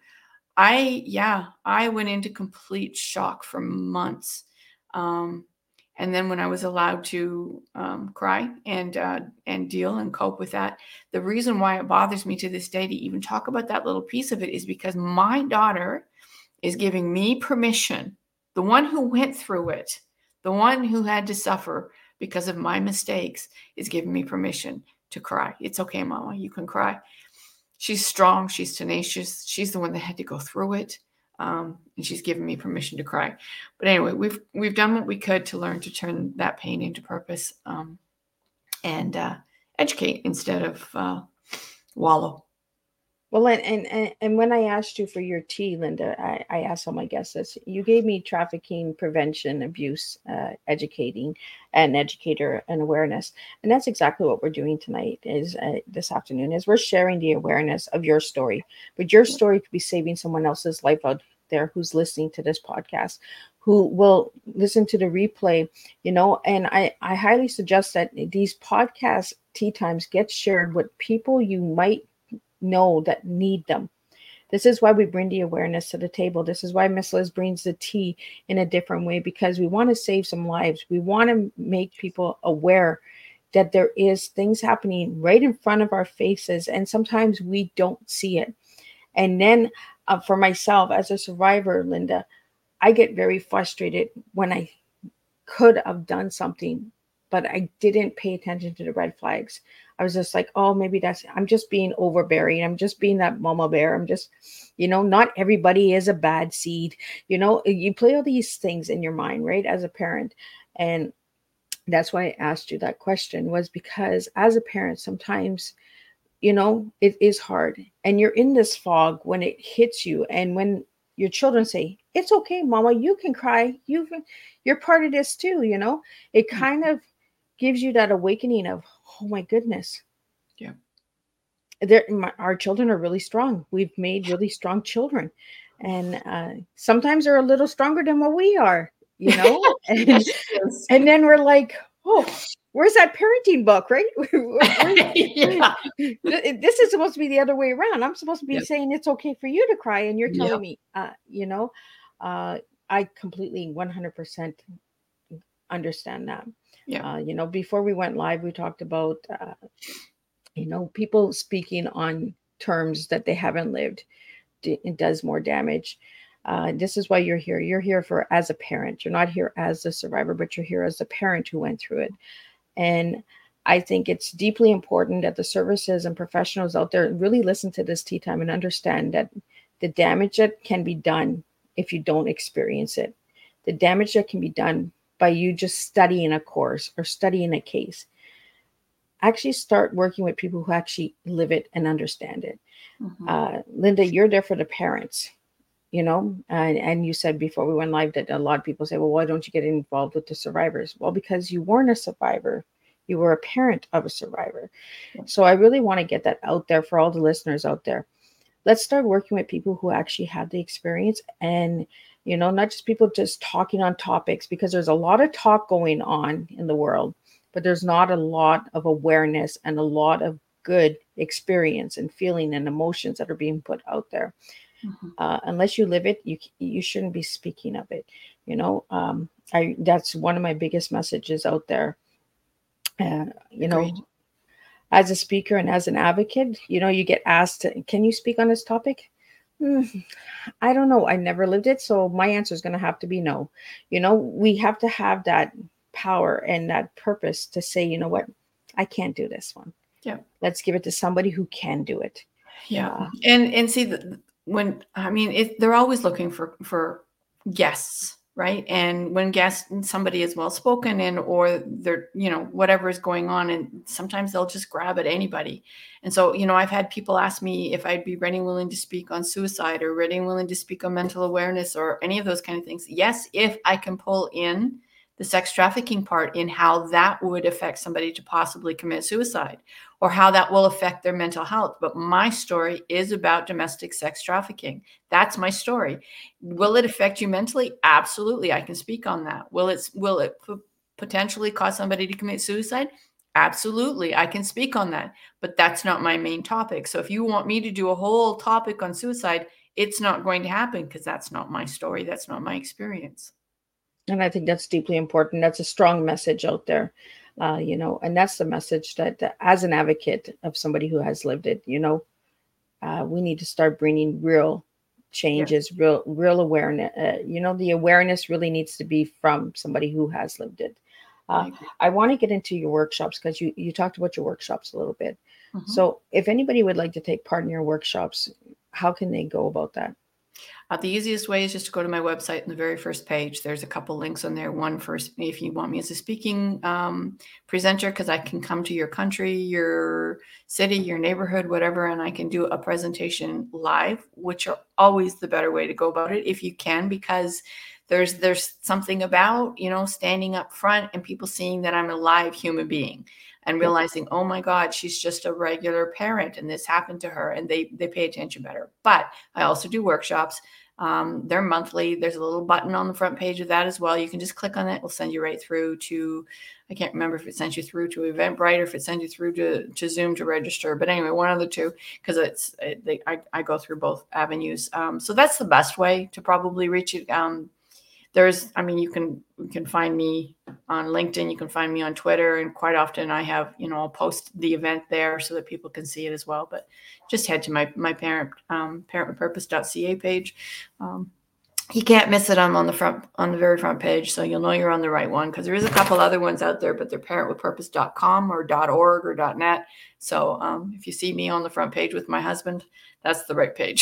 C: I, yeah, I went into complete shock for months. Um, and then when I was allowed to um, cry and uh, and deal and cope with that, the reason why it bothers me to this day to even talk about that little piece of it is because my daughter is giving me permission, the one who went through it, the one who had to suffer because of my mistakes, is giving me permission to cry. It's okay, Mama, you can cry. She's strong. She's tenacious. She's the one that had to go through it. Um, and she's given me permission to cry. But anyway, we've we've done what we could to learn to turn that pain into purpose, um, and uh, educate instead of uh, wallow.
B: Well, and, and and when I asked you for your tea, Linda, I, I asked all my guests this. You gave me trafficking, prevention, abuse, uh, educating, and educator and awareness, and that's exactly what we're doing tonight. Is uh, this afternoon is we're sharing the awareness of your story, but your story could be saving someone else's life out there who's listening to this podcast, who will listen to the replay. You know, and I I highly suggest that these podcast tea times get shared with people you might know that need them. This is why we bring the awareness to the table. This is why Miss Liz brings the tea in a different way, because we want to save some lives. We want to make people aware that there is things happening right in front of our faces, and sometimes we don't see it. And then uh, for myself as a survivor, Linda, I get very frustrated when I could have done something, but I didn't pay attention to the red flags. I was just like, oh, maybe that's, I'm just being overbearing. I'm just being that mama bear. I'm just, you know, not everybody is a bad seed. You know, you play all these things in your mind, right, as a parent. And that's why I asked you that question, was because as a parent, sometimes, you know, it is hard. And you're in this fog when it hits you. And when your children say, it's okay, Mama, you can cry. You've, you're part of this too, you know, it kind of gives you that awakening of, oh my goodness.
C: Yeah.
B: They're, my, our children are really strong. We've made really strong children. And uh, sometimes they're a little stronger than what we are, you know? and,
C: Yes.
B: and then we're like, oh, where's that parenting book, right?
C: Yeah.
B: This is supposed to be the other way around. I'm supposed to be
C: Yep.
B: saying it's okay for you to cry. And you're telling
C: Yep.
B: me, uh, you know, uh, I completely one hundred percent understand that.
C: Yeah.
B: Uh, you know, before we went live, we talked about, uh, you know, people speaking on terms that they haven't lived. It does more damage. Uh, this is why you're here. You're here for as a parent. You're not here as a survivor, but you're here as a parent who went through it. And I think it's deeply important that the services and professionals out there really listen to this tea time and understand that the damage that can be done if you don't experience it, the damage that can be done by you just studying a course or studying a case, actually start working with people who actually live it and understand it.
C: Mm-hmm.
B: Uh, Linda, you're there for the parents, you know, and, and you said before we went live that a lot of people say, well, why don't you get involved with the survivors? Well, because you weren't a survivor. You were a parent of a survivor. So I really want to get that out there for all the listeners out there. Let's start working with people who actually have the experience, and, you know, not just people just talking on topics, because there's a lot of talk going on in the world, but there's not a lot of awareness and a lot of good experience and feeling and emotions that are being put out there. Mm-hmm. Uh, unless you live it, you you shouldn't be speaking of it. You know, um, I that's one of my biggest messages out there. Uh, you Agreed. know, as a speaker and as an advocate, you know, you get asked, can you speak on this topic? Mm, I don't know. I never lived it. So my answer is going to have to be no. You know, we have to have that power and that purpose to say, you know what, I can't do this one.
C: Yeah.
B: Let's give it to somebody who can do it.
C: Yeah. Uh, and, and see the, when, I mean, it, they're always looking for, for guests. Right. And when guests, somebody is well spoken and, or they're, you know, whatever is going on, and sometimes they'll just grab at anybody. And so, you know, I've had people ask me if I'd be ready and willing to speak on suicide or ready and willing to speak on mental awareness or any of those kind of things. Yes, if I can pull in the sex trafficking part in how that would affect somebody to possibly commit suicide or how that will affect their mental health. But my story is about domestic sex trafficking. That's my story. Will it affect you mentally? Absolutely. I can speak on that. Will it, will it p- potentially cause somebody to commit suicide? Absolutely. I can speak on that, but that's not my main topic. So if you want me to do a whole topic on suicide, it's not going to happen because that's not my story. That's not my experience.
B: And I think that's deeply important. That's a strong message out there, uh, you know, and that's the message that, that as an advocate of somebody who has lived it, you know, uh, we need to start bringing real changes, yeah. real, real awareness. Uh, you know, the awareness really needs to be from somebody who has lived it. Uh, I want to get into your workshops because you, you talked about your workshops a little bit. Mm-hmm. So if anybody would like to take part in your workshops, how can they go about that?
C: Uh, the easiest way is just to go to my website in the very first page. There's a couple links on there. One for if you want me as a speaking um, presenter, because I can come to your country, your city, your neighborhood, whatever, and I can do a presentation live, which are always the better way to go about it if you can, because there's there's something about, you know, standing up front and people seeing that I'm a live human being. And realizing, oh my God, she's just a regular parent and this happened to her, and they they pay attention better. But I also do workshops. Um, they're monthly. There's a little button on the front page of that as well. You can just click on it. It'll send you right through to, I can't remember if it sends you through to Eventbrite or if it sends you through to, to Zoom to register. But anyway, one of the two, because it's it, they, I, I go through both avenues. Um, so that's the best way to probably reach it. Um, There's, I mean, you can you can find me on LinkedIn, you can find me on Twitter, and quite often I have, you know, I'll post the event there so that people can see it as well. But just head to my my parent um, parent with purpose dot c a page. Um, you can't miss it. I'm on the front on the very front page, so you'll know you're on the right one, because there is a couple other ones out there, but they're parent with purpose dot com or .org or .net. So um, if you see me on the front page with my husband, that's the right page.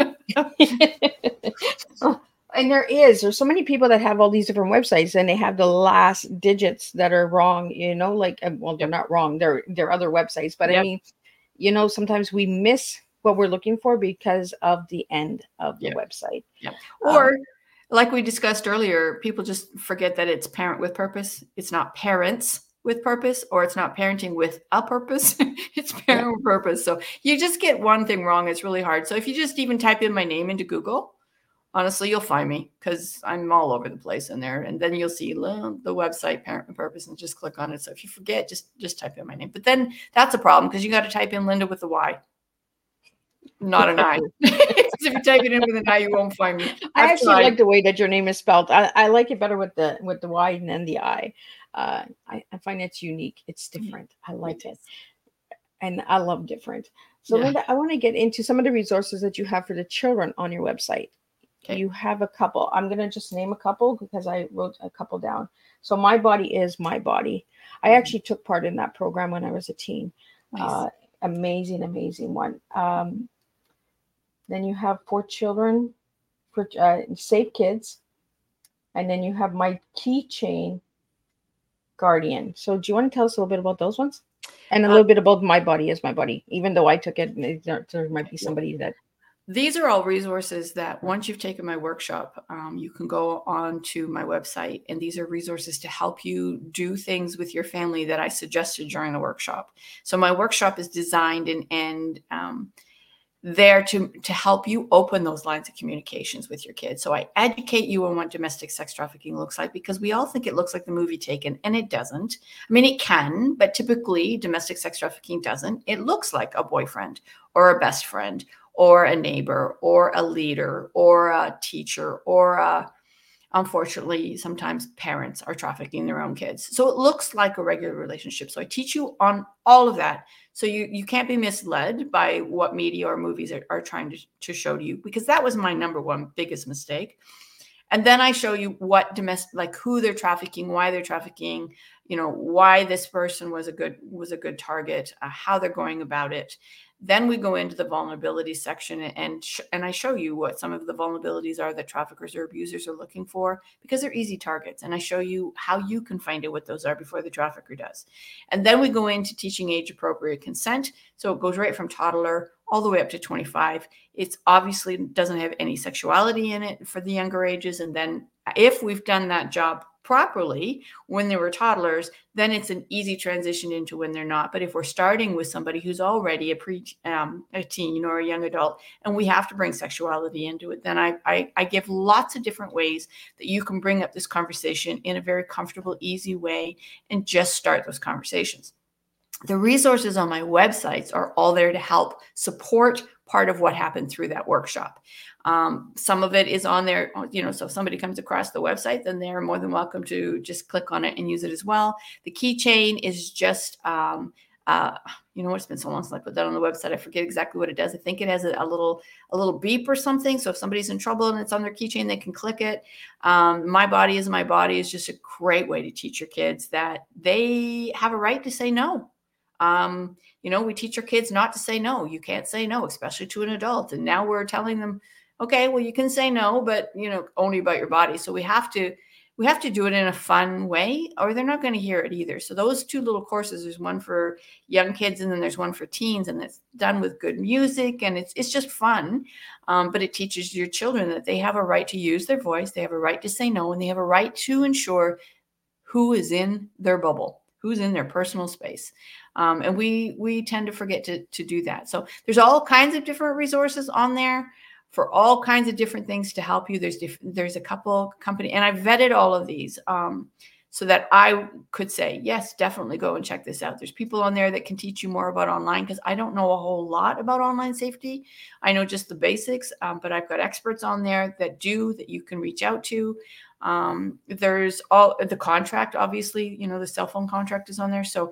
B: Oh. And there is, there's so many people that have all these different websites and they have the last digits that are wrong, you know, like, well, they're not wrong. They're, they're other websites, but yep. I mean, you know, sometimes we miss what we're looking for because of the end of the yep. website.
C: Yep. Or um, like we discussed earlier, people just forget that it's parent with purpose. It's not parents with purpose, or it's not parenting with a purpose. It's parent yep. with purpose. So you just get one thing wrong. It's really hard. So if you just even type in my name into Google, honestly, you'll find me because I'm all over the place in there. And then you'll see the website Parent with Purpose and just click on it. So if you forget, just just type in my name. But then that's a problem because you got to type in Linda with a Y, not an I. If you type it in with an I, you won't find me.
B: I've I actually tried. like the way that your name is spelled. I, I like it better with the with the Y and then the I. Uh, I, I find it's unique. It's different. I like it. And I love different. So yeah. Linda, I want to get into some of the resources that you have for the children on your website. Okay. You have a couple. I'm going to just name a couple because I wrote a couple down. So My Body is My Body. I mm-hmm. actually took part in that program when I was a teen. Nice. Uh, amazing, amazing one. Um, then you have For Children, for uh, Safe Kids. And then you have My Keychain Guardian. So do you want to tell us a little bit about those ones? And a little uh, bit about My Body is My Body. Even though I took it, there, there might be somebody that...
C: These are all resources that once you've taken my workshop, um, you can go on to my website. And these are resources to help you do things with your family that I suggested during the workshop. So my workshop is designed and, and um, there to, to help you open those lines of communications with your kids. So I educate you on what domestic sex trafficking looks like, because we all think it looks like the movie Taken, and it doesn't. I mean, it can, but typically domestic sex trafficking doesn't. It looks like a boyfriend or a best friend or a neighbor or a leader or a teacher or a, unfortunately, sometimes parents are trafficking their own kids. So it looks like a regular relationship. So I teach you on all of that. So you, you can't be misled by what media or movies are, are trying to, to show to you, because that was my number one biggest mistake. And then I show you what domestic, like who they're trafficking, why they're trafficking, you know, why this person was a good, was a good target, uh, how they're going about it. Then we go into the vulnerability section, and sh- and I show you what some of the vulnerabilities are that traffickers or abusers are looking for, because they're easy targets. And I show you how you can find out what those are before the trafficker does. And then we go into teaching age appropriate consent. So it goes right from toddler all the way up to twenty-five. It's obviously doesn't have any sexuality in it for the younger ages. And then if we've done that job properly when they were toddlers, then it's an easy transition into when they're not. But if we're starting with somebody who's already a pre um, a teen or a young adult, and we have to bring sexuality into it, then I, I I give lots of different ways that you can bring up this conversation in a very comfortable, easy way, and just start those conversations. The resources on my websites are all there to help support part of what happened through that workshop. Um, some of it is on there, you know, so if somebody comes across the website, then they're more than welcome to just click on it and use it as well. The keychain is just, um, uh, you know, it's been so long since I put that on the website. I forget exactly what it does. I think it has a, a little, a little beep or something. So if somebody's in trouble and it's on their keychain, they can click it. Um, my body is my body is just a great way to teach your kids that they have a right to say no. Um, you know, we teach our kids not to say no. You can't say no, especially to an adult. And now we're telling them, okay, well, you can say no, but, you know, only about your body. So we have to, we have to do it in a fun way, or they're not going to hear it either. So those two little courses, there's one for young kids and then there's one for teens, and it's done with good music, and it's, it's just fun. Um, but it teaches your children that they have a right to use their voice. They have a right to say no, and they have a right to ensure who is in their bubble, who's in their personal space. Um, and we we tend to forget to, to do that. So there's all kinds of different resources on there for all kinds of different things to help you. There's diff- there's a couple company, and I vetted all of these um, so that I could say, yes, definitely go and check this out. There's people on there that can teach you more about online, because I don't know a whole lot about online safety. I know just the basics, um, but I've got experts on there that do, that you can reach out to. Um, there's all the contract, obviously, you know, the cell phone contract is on there. So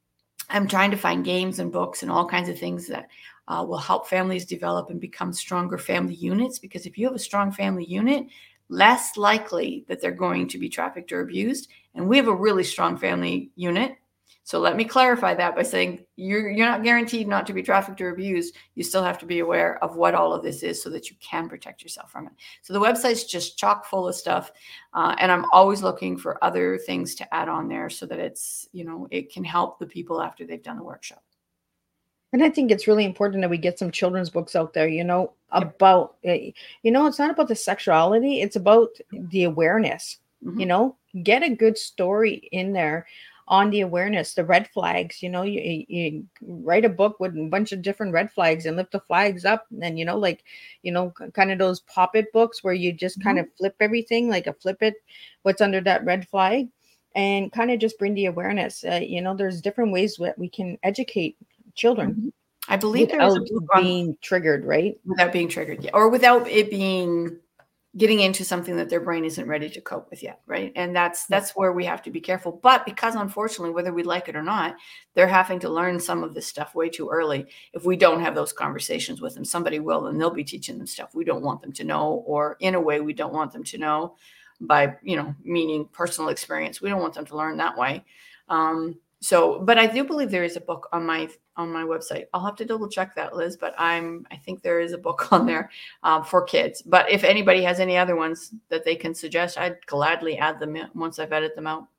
C: I'm trying to find games and books and all kinds of things that uh, will help families develop and become stronger family units. Because if you have a strong family unit, less likely that they're going to be trafficked or abused. And we have a really strong family unit. So let me clarify that by saying you're you're not guaranteed not to be trafficked or abused. You still have to be aware of what all of this is so that you can protect yourself from it. So the website's just chock full of stuff. Uh, and I'm always looking for other things to add on there so that it's, you know, it can help the people after they've done the workshop.
B: And I think it's really important that we get some children's books out there, you know, about, you know, it's not about the sexuality. It's about the awareness, mm-hmm. you know, get a good story in there on the awareness, the red flags. You know, you, you write a book with a bunch of different red flags and lift the flags up. And, you know, like, you know, kind of those pop-it books where you just mm-hmm. kind of flip everything, like a flip it, what's under that red flag, and kind of just bring the awareness. Uh, you know, there's different ways that we can educate children.
C: Mm-hmm. I believe
B: without
C: there is a book
B: being
C: on,
B: triggered, right?
C: Without being triggered, yeah. Or without it being getting into something that their brain isn't ready to cope with yet, right? And that's that's where we have to be careful. But because unfortunately, whether we like it or not, they're having to learn some of this stuff way too early. If we don't have those conversations with them, somebody will, and they'll be teaching them stuff we don't want them to know, or in a way we don't want them to know, by, you know, meaning personal experience. We don't want them to learn that way. Um, so, but I do believe there is a book on my on my website. I'll have to double check that, Liz, but I'm I think there is a book on there um, for kids. But if anybody has any other ones that they can suggest, I'd gladly add them in once I've edited them out.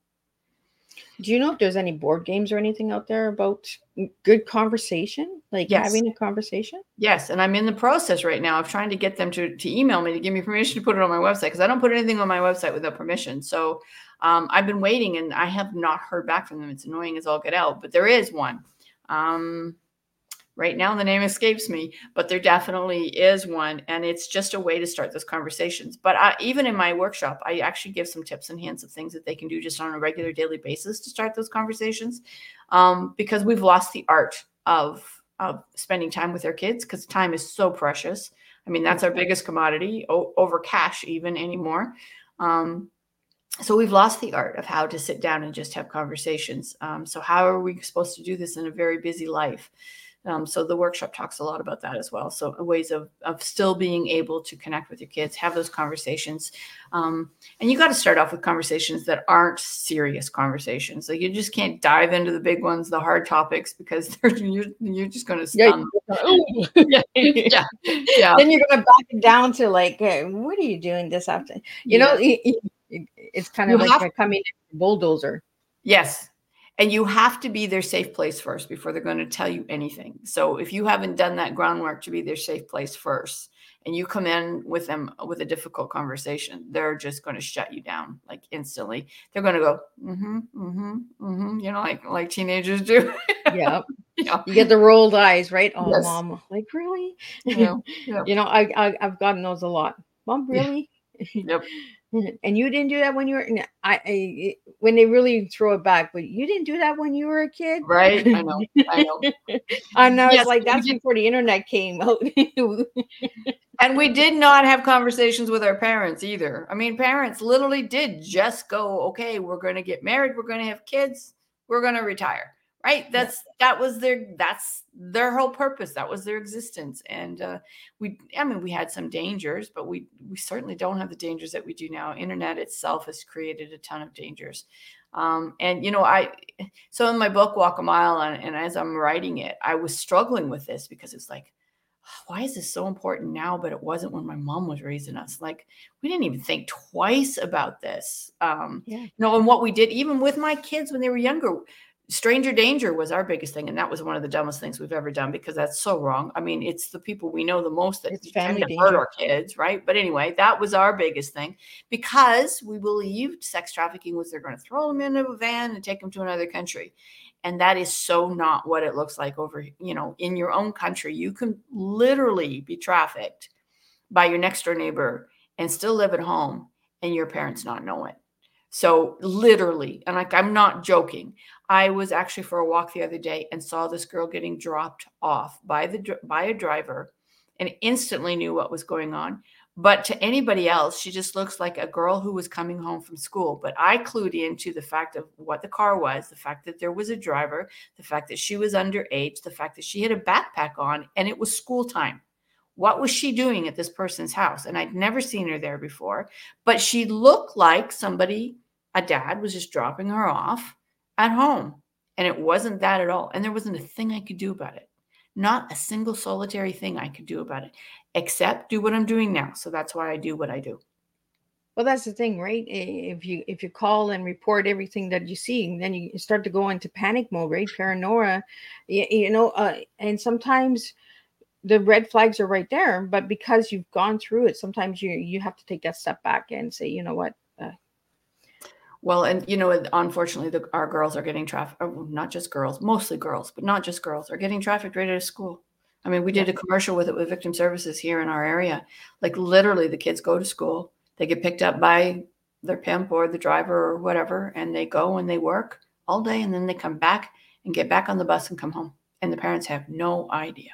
B: Do you know if there's any board games or anything out there about good conversation, like yes. having a conversation?
C: Yes. And I'm in the process right now of trying to get them to, to email me to give me permission to put it on my website, because I don't put anything on my website without permission. So um, I've been waiting and I have not heard back from them. It's annoying as all get out, but there is one. Um, right now, the name escapes me, but there definitely is one. And it's just a way to start those conversations. But I, even in my workshop, I actually give some tips and hints of things that they can do just on a regular daily basis to start those conversations. Um, because we've lost the art of of spending time with their kids, because time is so precious. I mean, that's our biggest commodity, o- over cash even anymore. Um, so we've lost the art of how to sit down and just have conversations. Um, so how are we supposed to do this in a very busy life? Um, so the workshop talks a lot about that as well. So ways of, of still being able to connect with your kids, have those conversations. Um, and you got to start off with conversations that aren't serious conversations. Like you just can't dive into the big ones, the hard topics, because they're, you're, you're just going to stun
B: Yeah,
C: them. yeah, yeah, yeah.
B: Then you're going to back it down to like, hey, what are you doing this afternoon? You know,
C: Yeah.
B: it, it, it's kind
C: You
B: of like
C: have-
B: a coming in bulldozer.
C: Yes. And you have to be their safe place first before they're going to tell you anything. So if you haven't done that groundwork to be their safe place first, and you come in with them with a difficult conversation, they're just going to shut you down like instantly. They're going to go, mm-hmm, mm-hmm, mm-hmm, you know, like like teenagers do.
B: Yeah.
C: Yeah.
B: You get the rolled eyes, right? Oh,
C: Yes.
B: mom, like really?
C: Yeah. Yeah.
B: You know, I, I I've gotten those a lot. Mom, really?
C: Yep.
B: And you didn't do that when you were I, I when they really throw it back, but you didn't do that when you were a kid,
C: Right? I know. I know.
B: And I was
C: Yes,
B: like,
C: we
B: that's
C: did-
B: before the internet came out.
C: And we did not have conversations with our parents either. I mean, parents literally did just go, okay, we're going to get married, we're going to have kids, we're going to retire. Right? That's that was their that's their whole purpose. That was their existence. And uh, we, I mean, we had some dangers, but we we certainly don't have the dangers that we do now. Internet itself has created a ton of dangers. Um, and you know, I so in my book Walk a Mile, and, and as I'm writing it, I was struggling with this because it's like, why is this so important now? But it wasn't when my mom was raising us. Like we didn't even think twice about this. Um,
B: Yeah.
C: you know, and what we did, even with my kids when they were younger. Stranger danger was our biggest thing. And that was one of the dumbest things we've ever done, because that's so wrong. I mean, it's the people we know the most that
B: It's
C: tend
B: family
C: to hurt
B: danger.
C: our kids, right? But anyway, that was our biggest thing, because we believed sex trafficking was they're going to throw them into a van and take them to another country. And that is so not what it looks like over, you know, in your own country. You can literally be trafficked by your next door neighbor and still live at home and your parents not know it. So literally, and like, I'm not joking. I was actually for a walk the other day and saw this girl getting dropped off by the by a driver, and instantly knew what was going on. But to anybody else, she just looks like a girl who was coming home from school. But I clued into the fact of what the car was, the fact that there was a driver, the fact that she was underage, the fact that she had a backpack on, and it was school time. What was she doing at this person's house? And I'd never seen her there before, but she looked like somebody, a dad was just dropping her off at home. And it wasn't that at all. And there wasn't a thing I could do about it. Not a single solitary thing I could do about it, except do what I'm doing now. So that's why I do what I do.
B: Well, that's the thing, right? If you if you call and report everything that you see, then you start to go into panic mode, right? Paranoia, you, you know, uh, and sometimes the red flags are right there, but because you've gone through it, sometimes you you have to take that step back and say, you know what? Uh,
C: well, and you know, unfortunately, the, our girls are getting trafficked. Not just girls, mostly girls, but not just girls are getting trafficked right out of school. I mean, we did a commercial with it with Victim Services here in our area. Like literally, the kids go to school, they get picked up by their pimp or the driver or whatever, and they go and they work all day, and then they come back and get back on the bus and come home, and the parents have no idea.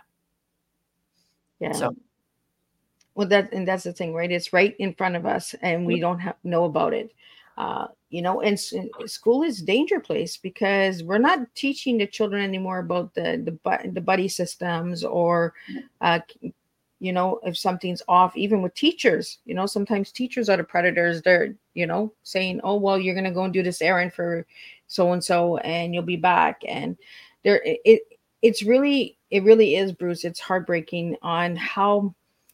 B: Yeah.
C: So,
B: well, that and that's the thing, right? It's right in front of us, and we don't have, know about it. Uh, you know, and s- school is a danger place because we're not teaching the children anymore about the the, bu- the buddy systems or, uh, you know, if something's off. Even with teachers, you know, sometimes teachers are the predators. They're, you know, saying, "Oh, well, you're gonna go and do this errand for so and so, and you'll be back." And there, it it's really it really is, Bruce. It's heartbreaking on how.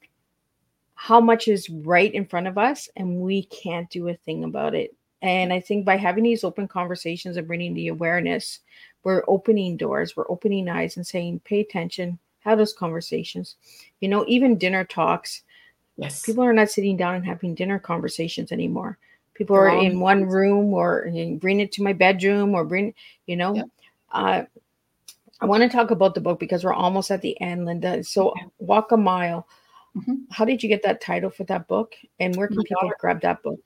B: how much is right in front of us and we can't do a thing about it. And I think by having these open conversations and bringing the awareness, we're opening doors, we're opening eyes and saying, pay attention, have those conversations. You know, even dinner talks.
C: yes.
B: People are not sitting down and having dinner conversations anymore. People
C: They're
B: are
C: all
B: in one room or in- bring it to my bedroom or bring, you know,
C: Yep.
B: uh, I want to talk about the book because we're almost at the end, Linda. So
C: Okay.
B: Walk a Mile.
C: Mhm.
B: How did you get that title for that book? And where can
C: My
B: people
C: daughter.
B: grab that book?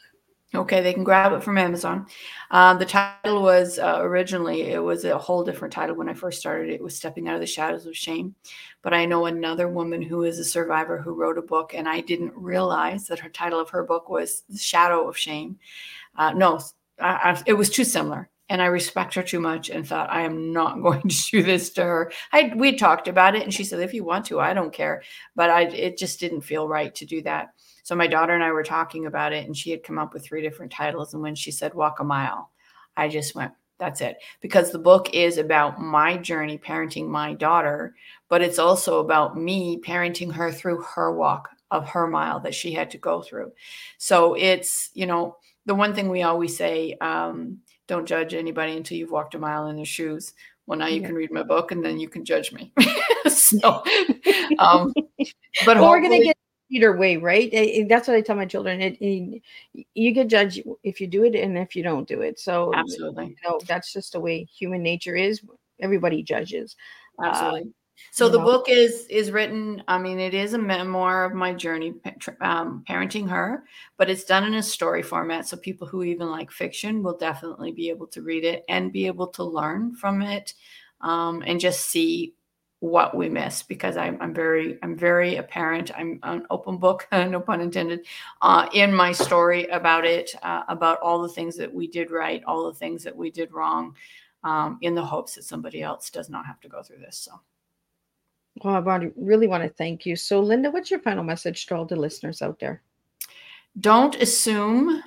C: Okay, they can grab it from Amazon. Uh, the title was uh, originally, it was a whole different title when I first started. It was Stepping Out of the Shadows of Shame. But I know another woman who is a survivor who wrote a book, and I didn't realize that her title of her book was The Shadow of Shame. Uh, no, I, I, it was too similar. And I respect her too much and thought, I am not going to do this to her. I we talked about it, and she said, if you want to, I don't care. But I it just didn't feel right to do that. So my daughter and I were talking about it, and she had come up with three different titles. And when she said Walk a Mile, I just went, that's it. Because the book is about my journey parenting my daughter, but it's also about me parenting her through her walk of her mile that she had to go through. So it's, you know, the one thing we always say, um, don't judge anybody until you've walked a mile in their shoes. Well, now you yeah. can read my book and then you can judge me. so, um, but
B: well, we're going to get either way, right? That's what I tell my children. It, it, you get judged if you do it and if you don't do it. So
C: absolutely,
B: you know, that's just the way human nature is. Everybody judges.
C: Absolutely. Uh, so the know. book is is written. I mean, it is a memoir of my journey um, parenting her, but it's done in a story format. So people who even like fiction will definitely be able to read it and be able to learn from it, um, and just see what we miss, because I'm, I'm very, I'm very apparent. I'm an open book, no pun intended, uh, in my story about it, uh, about all the things that we did right, all the things that we did wrong, um, in the hopes that somebody else does not have to go through this. So.
B: Well, I want to, really want to thank you. So Linda, what's your final message to all the listeners out there?
C: Don't assume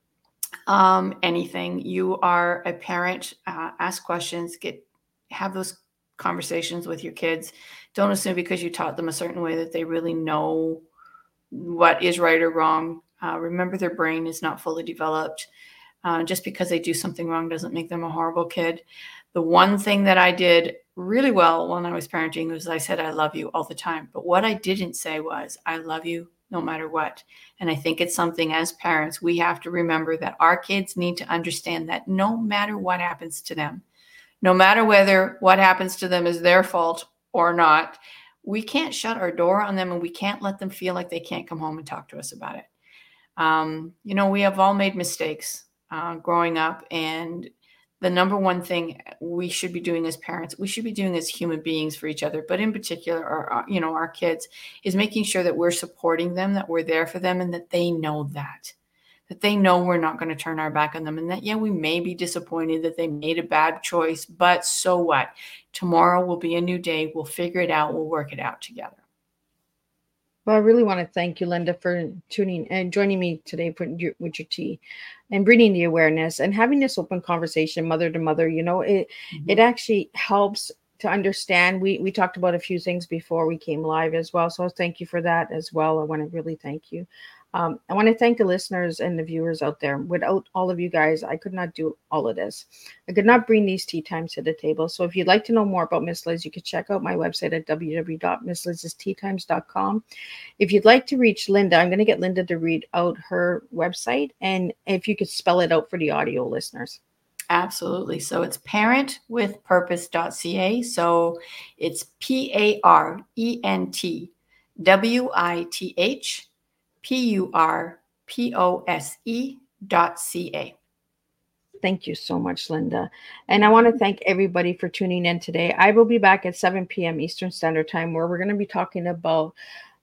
C: um, anything. You are a parent, uh, ask questions, get, have those conversations with your kids. Don't assume because you taught them a certain way that they really know what is right or wrong. Uh, remember, their brain is not fully developed. Uh, just because they do something wrong doesn't make them a horrible kid. The one thing that I did really well when I was parenting was I said, I love you all the time. But what I didn't say was, I love you no matter what. And I think it's something as parents, we have to remember that our kids need to understand that no matter what happens to them, no matter whether what happens to them is their fault or not, we can't shut our door on them, and we can't let them feel like they can't come home and talk to us about it. Um, you know, we have all made mistakes uh, growing up, and the number one thing we should be doing as parents, we should be doing as human beings for each other, but in particular, our, you know, our kids, is making sure that we're supporting them, that we're there for them, and that they know that. That they know we're not going to turn our back on them, and that, yeah, we may be disappointed that they made a bad choice, but so what? Tomorrow will be a new day. We'll figure it out. We'll work it out together.
B: Well, I really want to thank you, Linda, for tuning and joining me today with your, with your tea and bringing the awareness and having this open conversation, mother to mother. You know, it mm-hmm. it actually helps to understand. We we talked about a few things before we came live as well. So thank you for that as well. I want to really thank you. Um, I want to thank the listeners and the viewers out there. Without all of you guys, I could not do all of this. I could not bring these tea times to the table. So if you'd like to know more about Miss Liz, you could check out my website at w w w dot miss liz's tea times dot com. If you'd like to reach Linda, I'm going to get Linda to read out her website. And if you could spell it out for the audio listeners.
C: Absolutely. So it's parent with purpose dot c a. So it's P A R E N T W I T H P U R P O S E dot C A.
B: Thank you so much, Linda. And I want to thank everybody for tuning in today. I will be back at seven p.m. Eastern Standard Time, where we're going to be talking about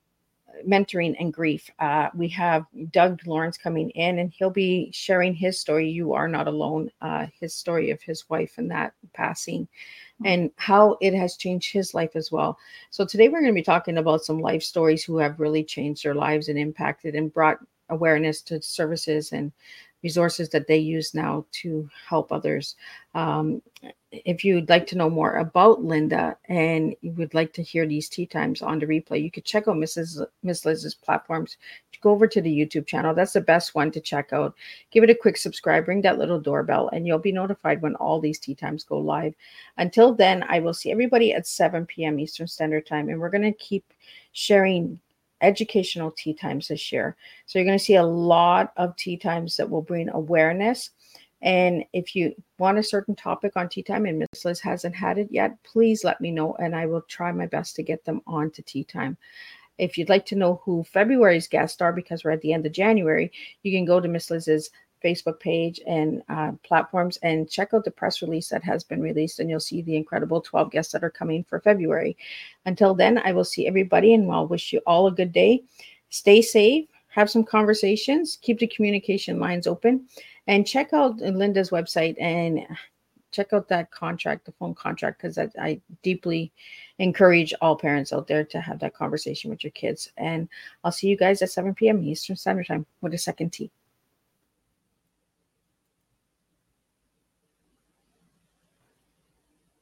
B: mentoring and grief. Uh, we have Doug Lawrence coming in, and he'll be sharing his story. You are not alone. Uh, his story of his wife and that passing, and how it has changed his life as well. So today we're going to be talking about some life stories who have really changed their lives and impacted and brought awareness to services and resources that they use now to help others. Um, if you'd like to know more about Linda and you would like to hear these tea times on the replay, you could check out Missus Miss Liz's platforms. Go over to the YouTube channel. That's the best one to check out. Give it a quick subscribe, ring that little doorbell, and you'll be notified when all these tea times go live. Until then, I will see everybody at seven p.m. Eastern Standard Time, and we're going to keep sharing educational tea times this year. So you're going to see a lot of tea times that will bring awareness. And if you want a certain topic on tea time and Miss Liz hasn't had it yet, please let me know, and I will try my best to get them on to tea time. If you'd like to know who February's guests are, because we're at the end of January, you can go to Miss Liz's Facebook page and uh, platforms, and check out the press release that has been released, and you'll see the incredible twelve guests that are coming for February. Until then, I will see everybody, and I'll wish you all a good day. Stay safe, have some conversations, keep the communication lines open, and check out Linda's website and check out that contract, the phone contract, because I, I deeply encourage all parents out there to have that conversation with your kids. And I'll see you guys at seven p.m. Eastern Standard Time with a second tea.